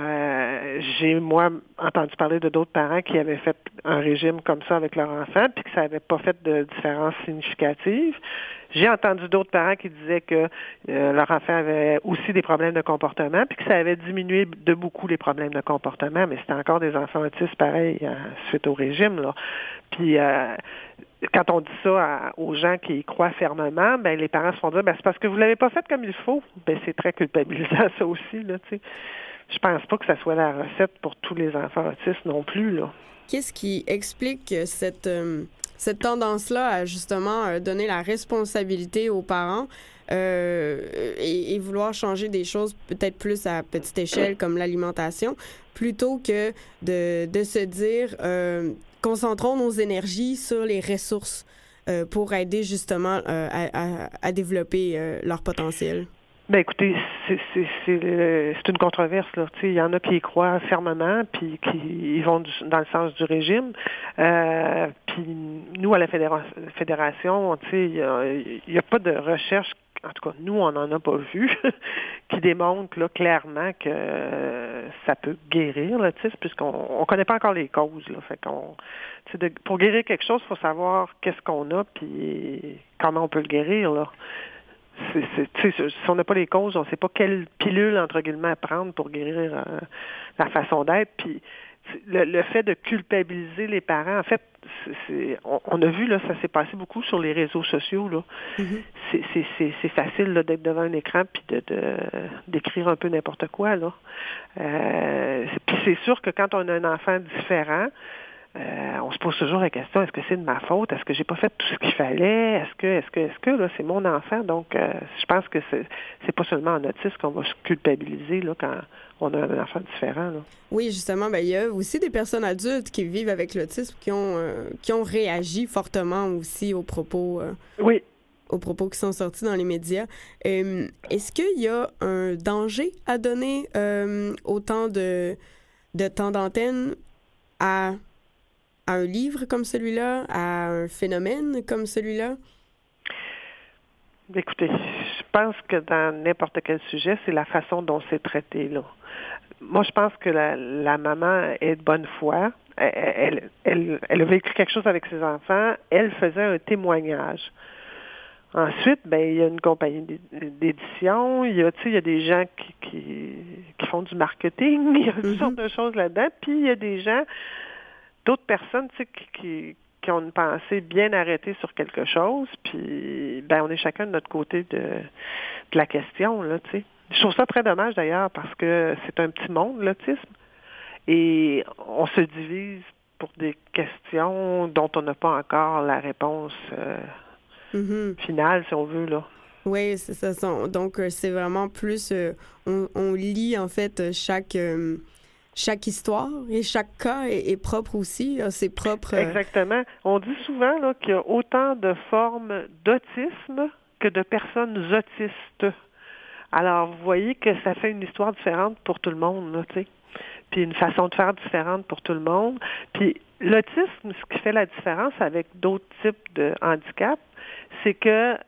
euh, j'ai moi entendu parler de d'autres parents qui avaient fait un régime comme ça avec leur enfant, puis que ça n'avait pas fait de différence significative. J'ai entendu d'autres parents qui disaient que euh, leur enfant avait aussi des problèmes de comportement, puis que ça avait diminué de beaucoup les problèmes de comportement, mais c'était encore des enfants autistes pareil euh, suite au régime, là. Puis euh, quand on dit ça à, aux gens qui y croient fermement, ben les parents se font dire ben c'est parce que vous l'avez pas fait comme il faut. Ben c'est très culpabilisant ça aussi, là, tu sais. Je pense pas que ça soit la recette pour tous les enfants autistes non plus, là. Qu'est-ce qui explique cette euh, cette tendance-là à justement euh, donner la responsabilité aux parents euh, et, et vouloir changer des choses peut-être plus à petite échelle comme l'alimentation, plutôt que de, de se dire euh, concentrons nos énergies sur les ressources euh, pour aider justement euh, à, à, à développer euh, leur potentiel? Ben écoutez, c'est c'est c'est, euh, c'est une controverse là. Tu sais, il y en a qui y croient fermement, puis qui ils vont du, dans le sens du régime. Euh, puis nous à la fédéra- fédération, tu sais, il y a, y a pas de recherche. En tout cas, nous on n'en a pas vu qui démontre là clairement que euh, ça peut guérir l'autisme, puisqu'on on connaît pas encore les causes là. Fait qu'on, tu sais, de, pour guérir quelque chose, il faut savoir qu'est-ce qu'on a puis comment on peut le guérir là. C'est, c'est, si on n'a pas les causes, on ne sait pas quelle pilule, entre guillemets, à prendre pour guérir euh, la façon d'être. Puis, le, le fait de culpabiliser les parents, en fait, c'est, c'est, on, on a vu, là, ça s'est passé beaucoup sur les réseaux sociaux, là. Mm-hmm. C'est, c'est, c'est, c'est facile là, d'être devant un écran puis de, de, d'écrire un peu n'importe quoi, là. Euh, puis c'est sûr que quand on a un enfant différent, Euh, on se pose toujours la question, est-ce que c'est de ma faute? Est-ce que j'ai pas fait tout ce qu'il fallait? Est-ce que, est-ce que, est-ce que, là, c'est mon enfant? Donc, euh, je pense que c'est, c'est pas seulement en autisme qu'on va se culpabiliser, là, quand on a un enfant différent, là. Oui, justement, ben, il y a aussi des personnes adultes qui vivent avec l'autisme qui ont, euh, qui ont réagi fortement aussi aux propos. Euh, oui. aux propos qui sont sortis dans les médias. Euh, est-ce qu'il y a un danger à donner euh, autant de, de temps d'antenne à à un livre comme celui-là, à un phénomène comme celui-là? Écoutez, je pense que dans n'importe quel sujet, c'est la façon dont c'est traité, là. Moi, je pense que la, la maman est de bonne foi. Elle, elle, elle, elle a vécu quelque chose avec ses enfants. Elle faisait un témoignage. Ensuite, ben il y a une compagnie d'édition, il y a, tu sais, il y a des gens qui, qui, qui font du marketing, il y a toutes mm-hmm. sortes de choses là-dedans, puis il y a des gens d'autres personnes, tu sais, qui, qui, qui ont une pensée bien arrêtée sur quelque chose, puis ben on est chacun de notre côté de, de la question, là, tu sais. Je trouve ça très dommage, d'ailleurs, parce que c'est un petit monde, l'autisme, et on se divise pour des questions dont on n'a pas encore la réponse euh, mm-hmm. finale, si on veut, là. Oui, c'est ça. Donc, c'est vraiment plus... Euh, on, on lit, en fait, chaque... Euh, Chaque histoire et chaque cas est, est propre aussi, a ses propres... Euh... Exactement. On dit souvent là, qu'il y a autant de formes d'autisme que de personnes autistes. Alors, vous voyez que ça fait une histoire différente pour tout le monde, là, tu sais. Puis une façon de faire différente pour tout le monde. Puis l'autisme, ce qui fait la différence avec d'autres types de handicaps, c'est que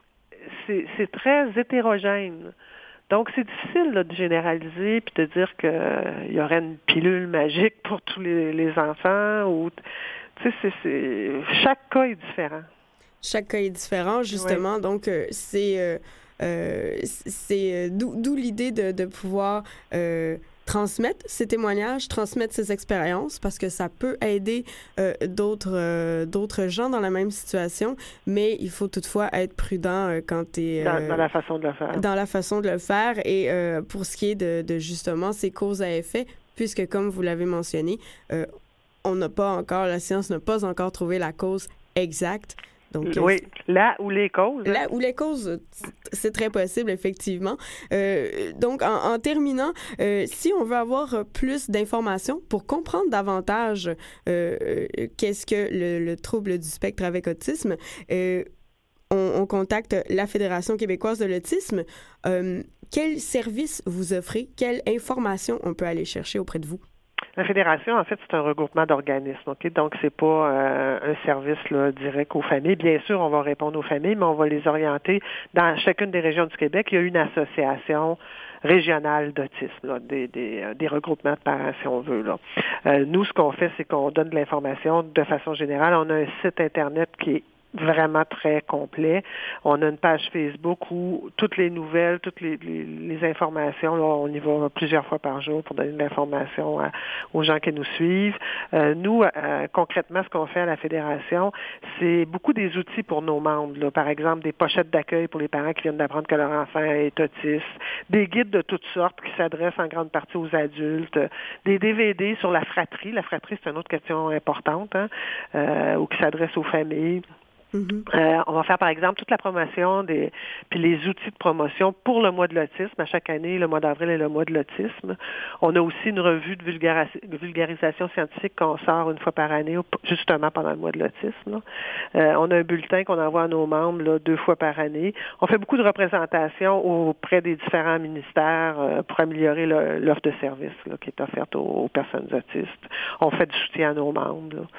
c'est, c'est très hétérogène. Donc, c'est difficile là, de généraliser puis de dire qu'il euh, y aurait une pilule magique pour tous les, les enfants. Ou, tu sais, c'est, c'est, chaque cas est différent. Chaque cas est différent, justement. Oui. Donc, euh, c'est, euh, euh, c'est d'où, d'où l'idée de, de pouvoir euh, transmettre ces témoignages, transmettre ces expériences, parce que ça peut aider euh, d'autres, euh, d'autres gens dans la même situation, mais il faut toutefois être prudent euh, quand tu es... Euh, dans, dans la façon de le faire. Dans la façon de le faire. Et euh, pour ce qui est de, de justement ces causes à effet, puisque comme vous l'avez mentionné, euh, on n'a pas encore, la science n'a pas encore trouvé la cause exacte. Donc, oui, là où les causes. Là où les causes, c'est très possible, effectivement. Euh, donc, en, en terminant, euh, si on veut avoir plus d'informations pour comprendre davantage euh, qu'est-ce que le, le trouble du spectre avec autisme, euh, on, on contacte la Fédération québécoise de l'autisme. Euh, quels services vous offrez? Quelle information on peut aller chercher auprès de vous? La Fédération, en fait, c'est un regroupement d'organismes, OK? Donc, c'est pas euh, un service là, direct aux familles. Bien sûr, on va répondre aux familles, mais on va les orienter dans chacune des régions du Québec. Il y a une association régionale d'autisme, là, des, des, des regroupements de parents, si on veut, là. Euh, nous, ce qu'on fait, c'est qu'on donne de l'information de façon générale. On a un site Internet qui est vraiment très complet. On a une page Facebook où toutes les nouvelles, toutes les, les, les informations, là, on y va plusieurs fois par jour pour donner de l'information à, aux gens qui nous suivent. Euh, nous, euh, concrètement, ce qu'on fait à la Fédération, c'est beaucoup des outils pour nos membres. Là. Par exemple, des pochettes d'accueil pour les parents qui viennent d'apprendre que leur enfant est autiste, des guides de toutes sortes qui s'adressent en grande partie aux adultes, des D V D sur la fratrie. La fratrie, c'est une autre question importante, hein, euh, ou qui s'adresse aux familles. Mm-hmm. Euh, on va faire, par exemple, toute la promotion des puis les outils de promotion pour le mois de l'autisme. À chaque année, le mois d'avril est le mois de l'autisme. On a aussi une revue de vulgaris- vulgarisation scientifique qu'on sort une fois par année, justement pendant le mois de l'autisme. Euh, on a un bulletin qu'on envoie à nos membres là, deux fois par année. On fait beaucoup de représentations auprès des différents ministères euh, pour améliorer le, l'offre de services là, qui est offerte aux, aux personnes autistes. On fait du soutien à nos membres, là.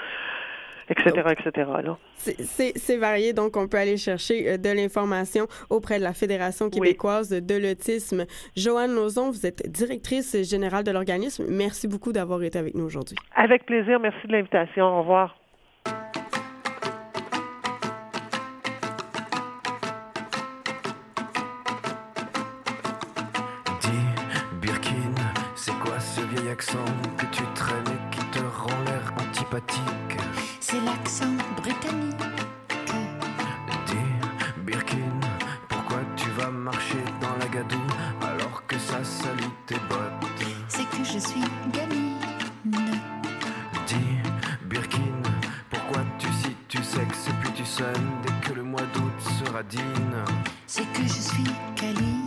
Etc., et cetera. Là. C'est, c'est, c'est varié, donc on peut aller chercher de l'information auprès de la Fédération québécoise oui. de l'autisme. Joanne Lauzon, vous êtes directrice générale de l'organisme. Merci beaucoup d'avoir été avec nous aujourd'hui. Avec plaisir. Merci de l'invitation. Au revoir. Dis, Birkin, c'est quoi ce vieil accent que tu traînes? sympathique. C'est l'accent britannique. Dis, Birkin, pourquoi tu vas marcher dans la gadoue alors que ça salit tes bottes? C'est que je suis gamine. Dis, Birkin, pourquoi tu cites tu sexe puis tu sonnes dès que le mois d'août sera digne? C'est que je suis câline.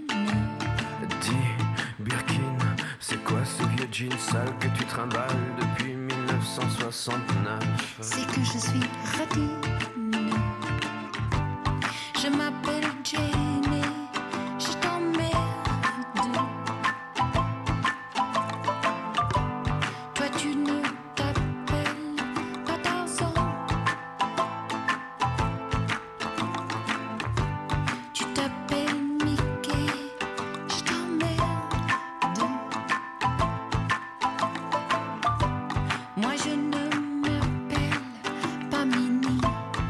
Dis, Birkin, c'est quoi ce vieux jean sale que tu trimbales depuis dix-neuf cent soixante-neuf? C'est que je suis radine. Je m'appelle Jenny, je t'emmerde. Toi tu ne t'appelles pas Tarzan. Tu t'appelles Mickey, je t'emmerde. Moi je ne m'appelle pas Minnie.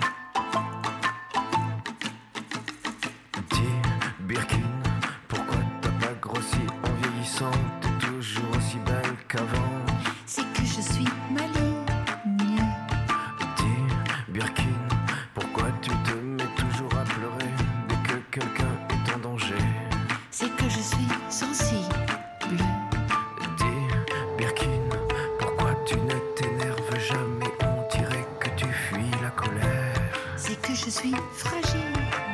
Dis, Birkin, pourquoi t'as pas grossi en vieillissant? T'es toujours aussi belle qu'avant. C'est que je suis maligne. Dis, Birkin, pourquoi tu te mets toujours à pleurer dès que quelqu'un est en danger? C'est que je suis sensible. Dis, Birkin, pourquoi tu ne t'énerves jamais? On dirait que tu fuis la colère. C'est que je suis fragile.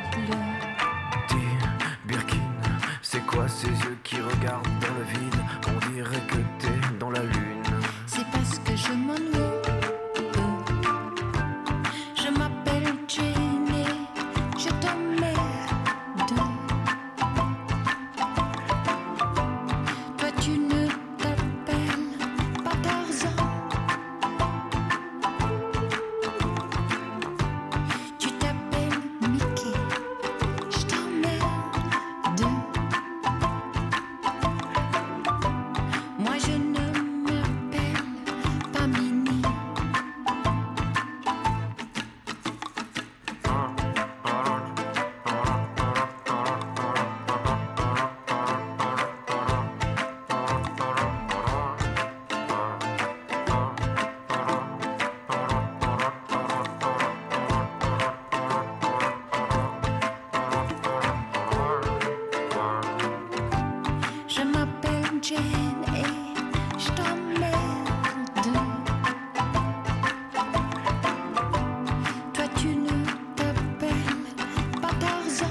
Dis, Birkin, c'est quoi ces yeux qui regardent dans le vide? On dirait que t'es dans la lune. C'est parce que je m'ennuie. Je m'appelle Jenny, je t'emmerde. Toi tu ne t'appelles pas Tarzan. Tu t'appelles Mickey, je t'emmerde. Moi je ne m'appelle pas Minnie. Je m'appelle Jane et je t'emmerde. Toi tu ne t'appelles pas Tarzan.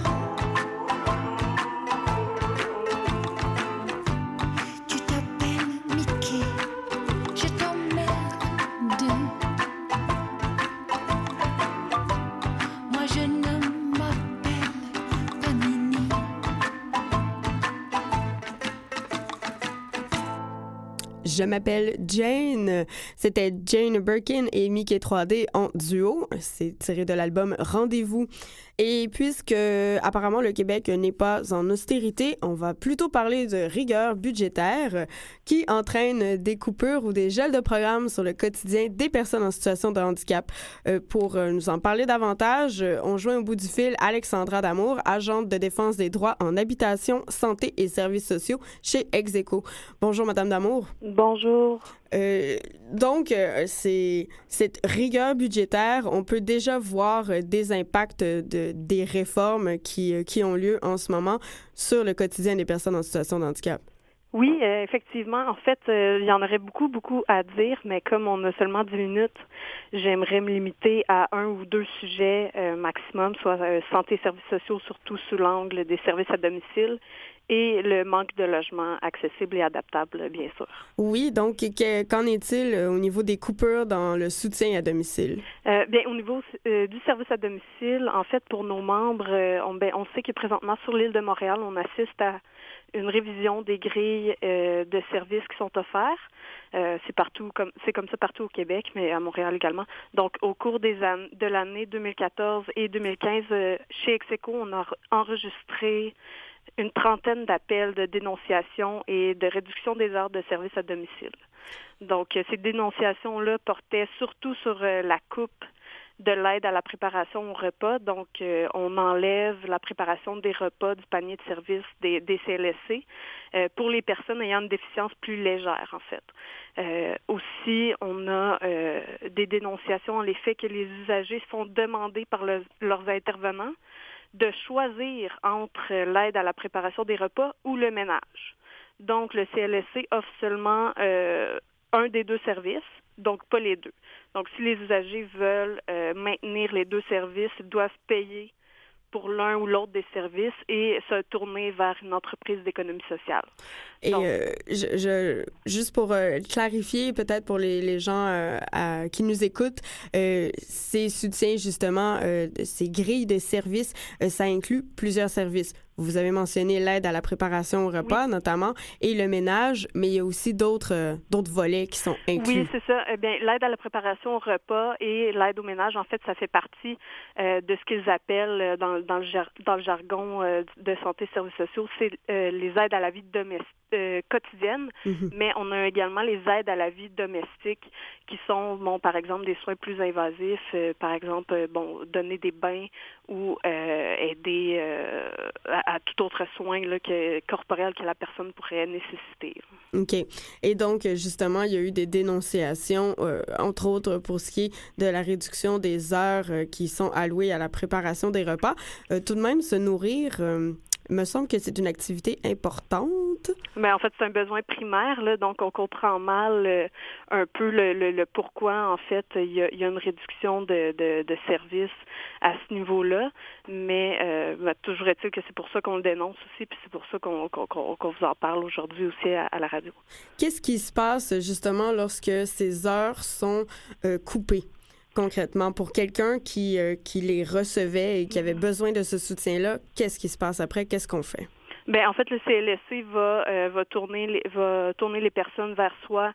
Tu t'appelles Mickey, je t'emmerde. Moi je ne m'appelle pas Minnie. Je m'appelle Jane. C'était Jane Birkin et Mickey trois D en duo. C'est tiré de l'album Rendez-vous. Et puisque apparemment le Québec n'est pas en austérité, on va plutôt parler de rigueur budgétaire qui entraîne des coupures ou des gels de programmes sur le quotidien des personnes en situation de handicap. Euh, pour nous en parler davantage, on joint au bout du fil Alexandra Damour, agente de défense des droits en habitation, santé et services sociaux chez Execo. Bonjour Madame Damour. Bonjour. Euh, donc, euh, c'est cette rigueur budgétaire, on peut déjà voir euh, des impacts de, des réformes qui, euh, qui ont lieu en ce moment sur le quotidien des personnes en situation de handicap. Oui, euh, effectivement. En fait, euh, il y en aurait beaucoup, beaucoup à dire, mais comme on a seulement dix minutes, j'aimerais me limiter à un ou deux sujets euh, maximum, soit euh, santé et services sociaux, surtout sous l'angle des services à domicile, et le manque de logements accessibles et adaptables, bien sûr. Oui, donc que, qu'en est-il euh, au niveau des coupures dans le soutien à domicile? Euh, bien, au niveau euh, du service à domicile, en fait, pour nos membres, euh, on, ben, on sait que présentement, sur l'île de Montréal, on assiste à une révision des grilles euh, de services qui sont offerts. Euh, c'est partout, comme c'est comme ça partout au Québec, mais à Montréal également. Donc, au cours des an- de l'année deux mille quatorze et deux mille quinze, euh, chez Execo, on a enregistré une trentaine d'appels de dénonciation et de réduction des heures de service à domicile. Donc, euh, ces dénonciations-là portaient surtout sur euh, la coupe de l'aide à la préparation au repas. Donc, euh, on enlève la préparation des repas du panier de service des, des C L S C euh, pour les personnes ayant une déficience plus légère, en fait. Euh, aussi, on a euh, des dénonciations en l'effet que les usagers sont demandés par le, leurs intervenants de choisir entre l'aide à la préparation des repas ou le ménage. Donc, le C L S C offre seulement euh, un des deux services, donc pas les deux. Donc, si les usagers veulent euh, maintenir les deux services, ils doivent payer pour l'un ou l'autre des services et se tourner vers une entreprise d'économie sociale. Et Donc, euh, je, je, juste pour euh, clarifier, peut-être pour les, les gens euh, à, qui nous écoutent, euh, ces soutiens, justement, euh, ces grilles de services, euh, ça inclut plusieurs services. Vous avez mentionné l'aide à la préparation au repas, oui, notamment, et le ménage, mais il y a aussi d'autres euh, d'autres volets qui sont inclus. Oui, c'est ça. Eh bien, l'aide à la préparation au repas et l'aide au ménage, en fait, ça fait partie euh, de ce qu'ils appellent euh, dans, dans, le jar- dans le jargon euh, de santé et services sociaux, c'est euh, les aides à la vie domestique. Euh, quotidienne, mm-hmm. mais on a également les aides à la vie domestique qui sont, bon, par exemple, des soins plus invasifs, euh, par exemple, euh, bon, donner des bains ou euh, aider euh, à, à tout autre soin là, que, corporel que la personne pourrait nécessiter. OK. Et donc, justement, il y a eu des dénonciations, euh, entre autres pour ce qui est de la réduction des heures euh, qui sont allouées à la préparation des repas. Euh, tout de même, se nourrir... Euh, Il me semble que c'est une activité importante. Mais en fait, c'est un besoin primaire, là, donc on comprend mal euh, un peu le, le, le pourquoi, en fait, il y a, il y a une réduction de, de, de services à ce niveau-là, mais euh, ben, toujours est-il que c'est pour ça qu'on le dénonce aussi, puis c'est pour ça qu'on, qu'on, qu'on vous en parle aujourd'hui aussi à, à la radio. Qu'est-ce qui se passe, justement, lorsque ces heures sont euh, coupées? Concrètement, pour quelqu'un qui, euh, qui les recevait et qui avait besoin de ce soutien-là, qu'est-ce qui se passe après? Qu'est-ce qu'on fait? Bien, en fait, le C L S C va, euh, va, tourner, les, va tourner les personnes vers soi.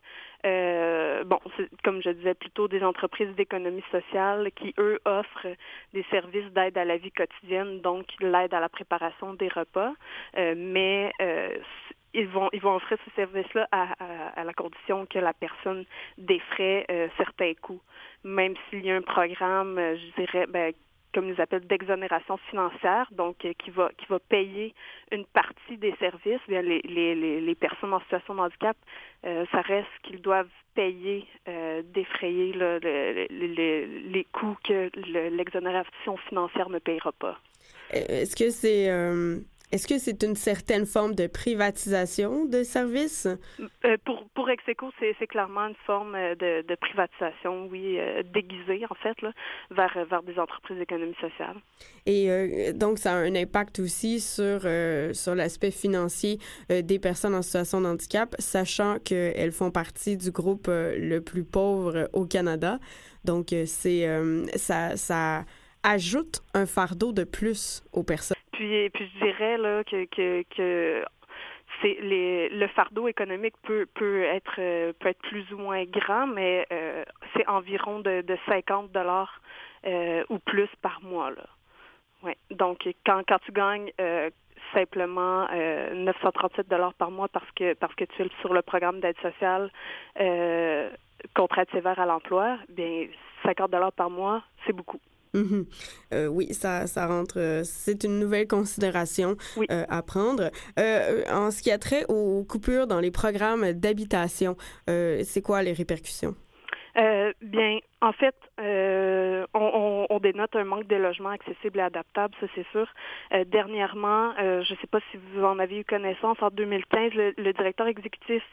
Euh, bon, c'est, comme je disais, plutôt des entreprises d'économie sociale qui, eux, offrent des services d'aide à la vie quotidienne, donc l'aide à la préparation des repas. Euh, mais euh, ils vont ils vont offrir ce service-là à, à, à la condition que la personne défraie euh, certains coûts. Même s'il y a un programme, euh, je dirais, ben, comme ils appellent, d'exonération financière, donc euh, qui va qui va payer une partie des services, bien les, les, les, les personnes en situation de handicap, euh, ça reste qu'ils doivent payer, euh, défrayer là, le, le, le, les coûts que le, l'exonération financière ne payera pas. Est-ce que c'est... Euh... Est-ce que c'est une certaine forme de privatisation de services? Euh, pour pour Execo, c'est, c'est clairement une forme de, de privatisation, oui, euh, déguisée, en fait, là, vers, vers des entreprises d'économie sociale. Et euh, donc, ça a un impact aussi sur, euh, sur l'aspect financier euh, des personnes en situation de handicap, sachant qu'elles font partie du groupe euh, le plus pauvre au Canada. Donc, euh, c'est euh, ça, ça ajoute un fardeau de plus aux personnes. Puis, puis je dirais là que, que, que c'est les, le fardeau économique peut peut être peut être plus ou moins grand, mais euh, c'est environ de, de cinquante dollars euh, ou plus par mois là. Ouais. Donc quand quand tu gagnes euh, simplement euh, neuf cent trente-sept dollars par mois parce que parce que tu es sur le programme d'aide sociale euh, contre aide sévère à l'emploi, bien cinquante dollars par mois, c'est beaucoup. Mm-hmm. Euh, oui, ça, ça rentre. Euh, c'est une nouvelle considération oui. euh, à prendre. Euh, en ce qui a trait aux coupures dans les programmes d'habitation, euh, c'est quoi les répercussions? Euh, bien, en fait, euh, on, on, on dénote un manque de logements accessibles et adaptables, ça c'est sûr. Euh, dernièrement, euh, je ne sais pas si vous en avez eu connaissance, en deux mille quinze, le, le directeur exécutif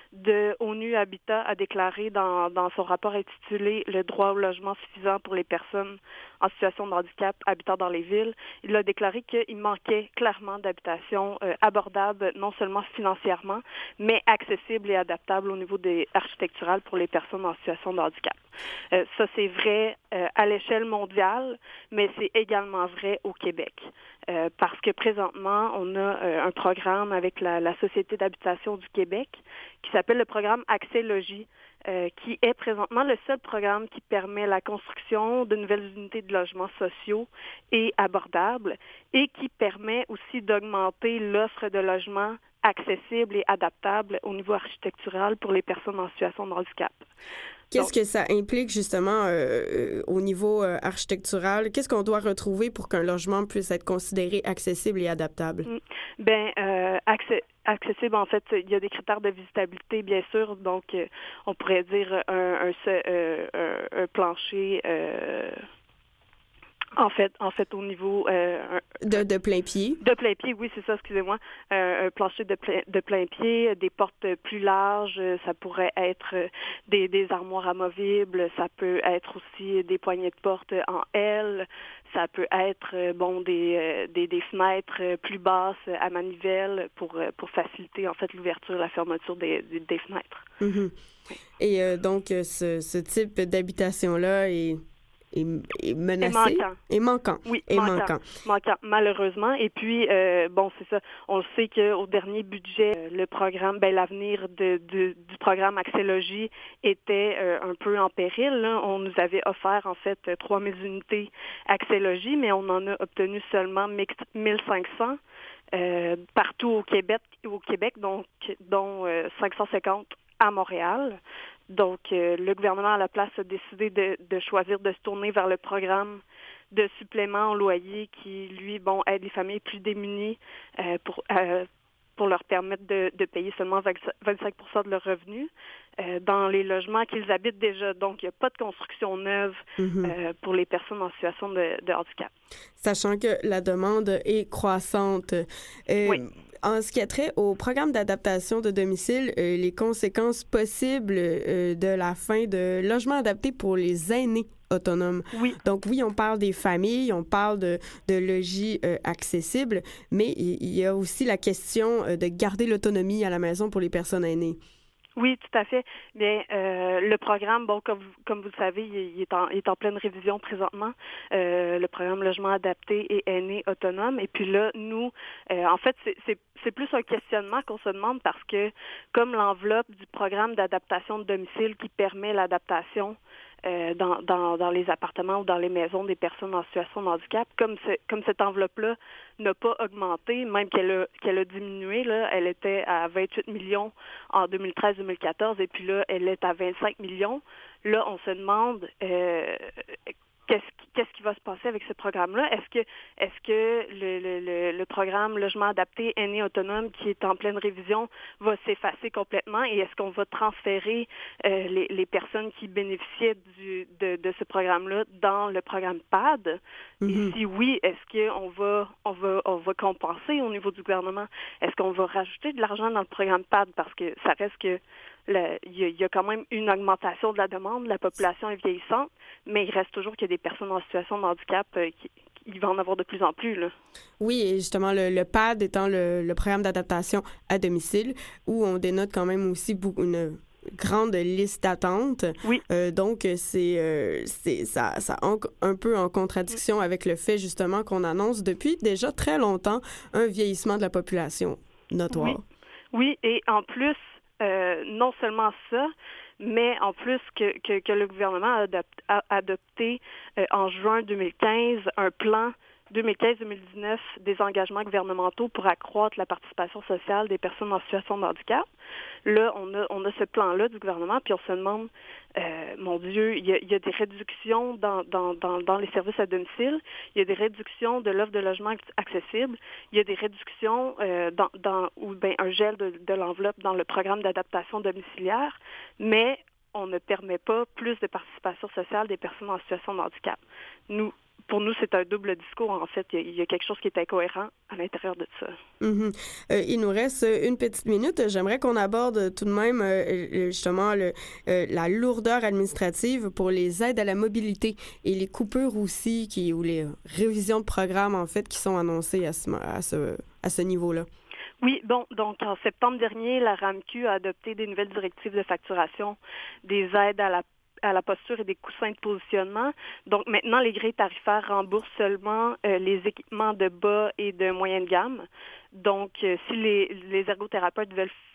de ONU Habitat a déclaré dans, dans son rapport intitulé « Le droit au logement suffisant pour les personnes en situation de handicap habitant dans les villes », il a déclaré qu'il manquait clairement d'habitation euh, abordable, non seulement financièrement, mais accessible et adaptable au niveau des architectural pour les personnes en situation de handicap. Euh, ça, c'est vrai euh, à l'échelle mondiale, mais c'est également vrai au Québec. Euh, parce que présentement, on a euh, un programme avec la, la Société d'habitation du Québec qui s'appelle le programme Accès Logis, euh, qui est présentement le seul programme qui permet la construction de nouvelles unités de logements sociaux et abordables et qui permet aussi d'augmenter l'offre de logements accessible et adaptable au niveau architectural pour les personnes en situation de handicap. Qu'est-ce Donc, que ça implique justement euh, au niveau euh, architectural? Qu'est-ce qu'on doit retrouver pour qu'un logement puisse être considéré accessible et adaptable? Ben, euh, accès, accessible, en fait, il y a des critères de visitabilité, bien sûr. Donc, euh, on pourrait dire un, un, euh, un, un plancher... Euh, En fait, en fait, au niveau euh, de, de plein pied. De plein pied, oui, c'est ça. Excusez-moi. Euh, un plancher de plein, de plein pied, des portes plus larges. Ça pourrait être des, des armoires amovibles. Ça peut être aussi des poignées de porte en L. Ça peut être bon des, des des fenêtres plus basses à manivelle pour pour faciliter en fait l'ouverture, la fermeture des des, des fenêtres. Mm-hmm. Oui. Et euh, donc ce, ce type d'habitation là est est, est menacé. Et manquant. Et manquant. Oui, et manquant. manquant. Manquant, malheureusement. Et puis, euh, bon, c'est ça. On le sait qu'au dernier budget, euh, le programme, ben l'avenir de, de, du programme Accès-Logis était euh, un peu en péril. Là. On nous avait offert, en fait, trois mille unités Accès-Logis, mais on en a obtenu seulement mille cinq cents euh, partout au Québec, au Québec donc, dont euh, cinq cent cinquante à Montréal. Donc, euh, le gouvernement, à la place, a décidé de, de choisir de se tourner vers le programme de supplément au loyer qui, lui, bon, aide les familles plus démunies euh, pour euh, pour leur permettre de, de payer seulement vingt-cinq pour cent de leurs revenus euh, dans les logements qu'ils habitent déjà. Donc, il n'y a pas de construction neuve mm-hmm. euh, pour les personnes en situation de, de handicap. Sachant que la demande est croissante. Euh, oui. En ce qui a trait au programme d'adaptation de domicile, euh, les conséquences possibles euh, de la fin de logements adaptés pour les aînés autonomes. Oui. Donc oui, on parle des familles, on parle de, de logis euh, accessibles, mais il y a aussi la question euh, de garder l'autonomie à la maison pour les personnes aînées. Oui, tout à fait. Bien, euh, le programme, bon, comme, comme vous le savez, il est en, il est en pleine révision présentement. Euh, le programme Logement adapté et aîné autonome. Et puis là, nous, euh, en fait, c'est, c'est, c'est plus un questionnement qu'on se demande parce que, comme l'enveloppe du programme d'adaptation de domicile qui permet l'adaptation Euh, dans, dans, dans les appartements ou dans les maisons des personnes en situation de handicap, comme, c'est, comme cette enveloppe-là n'a pas augmenté, même qu'elle a, qu'elle a diminué, là, elle était à vingt-huit millions en deux mille treize deux mille quatorze et puis là, elle est à vingt-cinq millions. Là, on se demande euh, qu'est-ce qui, qu'est-ce qui va se passer avec ce programme-là? Est-ce que est-ce que le, le, le, le programme Logement adapté aîné autonome qui est en pleine révision va s'effacer complètement et est-ce qu'on va transférer euh, les, les personnes qui bénéficiaient du, de, de ce programme-là dans le programme P A D? Mm-hmm. Et si oui, est-ce qu'on va on va on va compenser au niveau du gouvernement? Est-ce qu'on va rajouter de l'argent dans le programme P A D? Parce que ça reste que il y, y a quand même une augmentation de la demande, la population est vieillissante, mais il reste toujours qu'il y a des personnes en situation de handicap euh, qui, il va en avoir de plus en plus, là. Oui, et justement, le, le P A D étant le, le programme d'adaptation à domicile, où on dénote quand même aussi beaucoup, une grande liste d'attente. Oui. Euh, donc, c'est, euh, c'est ça, ça entre un peu en contradiction oui. avec le fait, justement, qu'on annonce depuis déjà très longtemps un vieillissement de la population notoire. Oui, oui et en plus, Euh, non seulement ça, mais en plus que, que, que le gouvernement a, adopté, a adopté euh, en juin deux mille quinze un plan deux mille quinze deux mille dix-neuf des engagements gouvernementaux pour accroître la participation sociale des personnes en situation de handicap. Là, on a, on a ce plan-là du gouvernement, puis on se demande, euh, mon Dieu, il y a, il y a des réductions dans, dans, dans, dans les services à domicile, il y a des réductions de l'offre de logement accessible, il y a des réductions euh, dans, dans ou bien un gel de, de l'enveloppe dans le programme d'adaptation domiciliaire, mais on ne permet pas plus de participation sociale des personnes en situation de handicap. Nous, Pour nous, c'est un double discours. En fait, il y, a, il y a quelque chose qui est incohérent à l'intérieur de ça. Mm-hmm. Euh, il nous reste une petite minute. J'aimerais qu'on aborde tout de même euh, justement le, euh, la lourdeur administrative pour les aides à la mobilité et les coupures aussi, qui, ou les révisions de programme, en fait, qui sont annoncées à ce, à ce, à ce niveau-là. Oui, bon, donc en septembre dernier, la RAMQ a adopté des nouvelles directives de facturation des aides à la à la posture et des coussins de positionnement. Donc maintenant, les grilles tarifaires remboursent seulement euh, les équipements de bas et de moyenne gamme. Donc, euh, si les, les ergothérapeutes veulent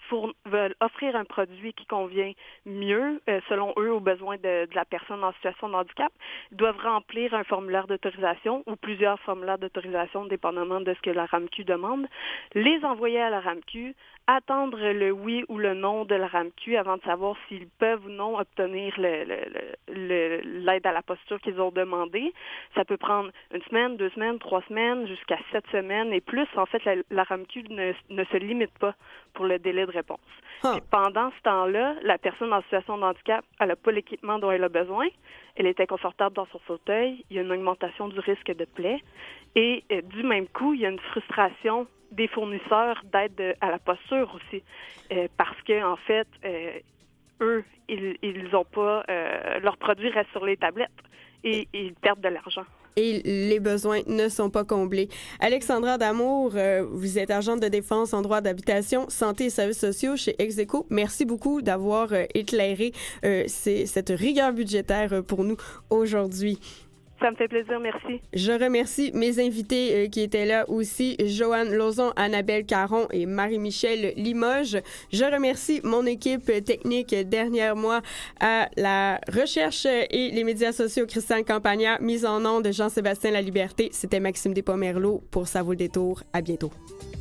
four- veulent offrir un produit qui convient mieux, euh, selon eux, aux besoins de, de la personne en situation de handicap, ils doivent remplir un formulaire d'autorisation ou plusieurs formulaires d'autorisation, dépendamment de ce que la RAMQ demande, les envoyer à la RAMQ, attendre le oui ou le non de la RAMQ avant de savoir s'ils peuvent ou non obtenir le, le, le, l'aide à la posture qu'ils ont demandé. Ça peut prendre une semaine, deux semaines, trois semaines, jusqu'à sept semaines et plus. En fait, la, la RAMQ ne, ne se limite pas pour le délai de réponse. Huh. Puis pendant ce temps-là, la personne en situation de handicap, elle n'a pas l'équipement dont elle a besoin. Elle est inconfortable dans son fauteuil. Il y a une augmentation du risque de plaie. Et euh, du même coup, il y a une frustration des fournisseurs d'aide à la posture aussi, euh, parce que en fait, euh, eux, ils ils ont pas, euh, leurs produits restent sur les tablettes et ils perdent de l'argent. Et les besoins ne sont pas comblés. Alexandra Damour, euh, vous êtes agente de défense en droit d'habitation, santé et services sociaux chez Execo. Merci beaucoup d'avoir euh, éclairé euh, ces, cette rigueur budgétaire euh, pour nous aujourd'hui. Ça me fait plaisir, merci. Je remercie mes invités euh, qui étaient là aussi, Joanne Lauzon, Annabelle Caron et Marie-Michel Limoges. Je remercie mon équipe technique derrière moi à la recherche et les médias sociaux, Christiane Campagna, mise en onde de Jean-Sébastien Laliberté. C'était Maxime Despomerleau pour Ça vaut le détour. À bientôt.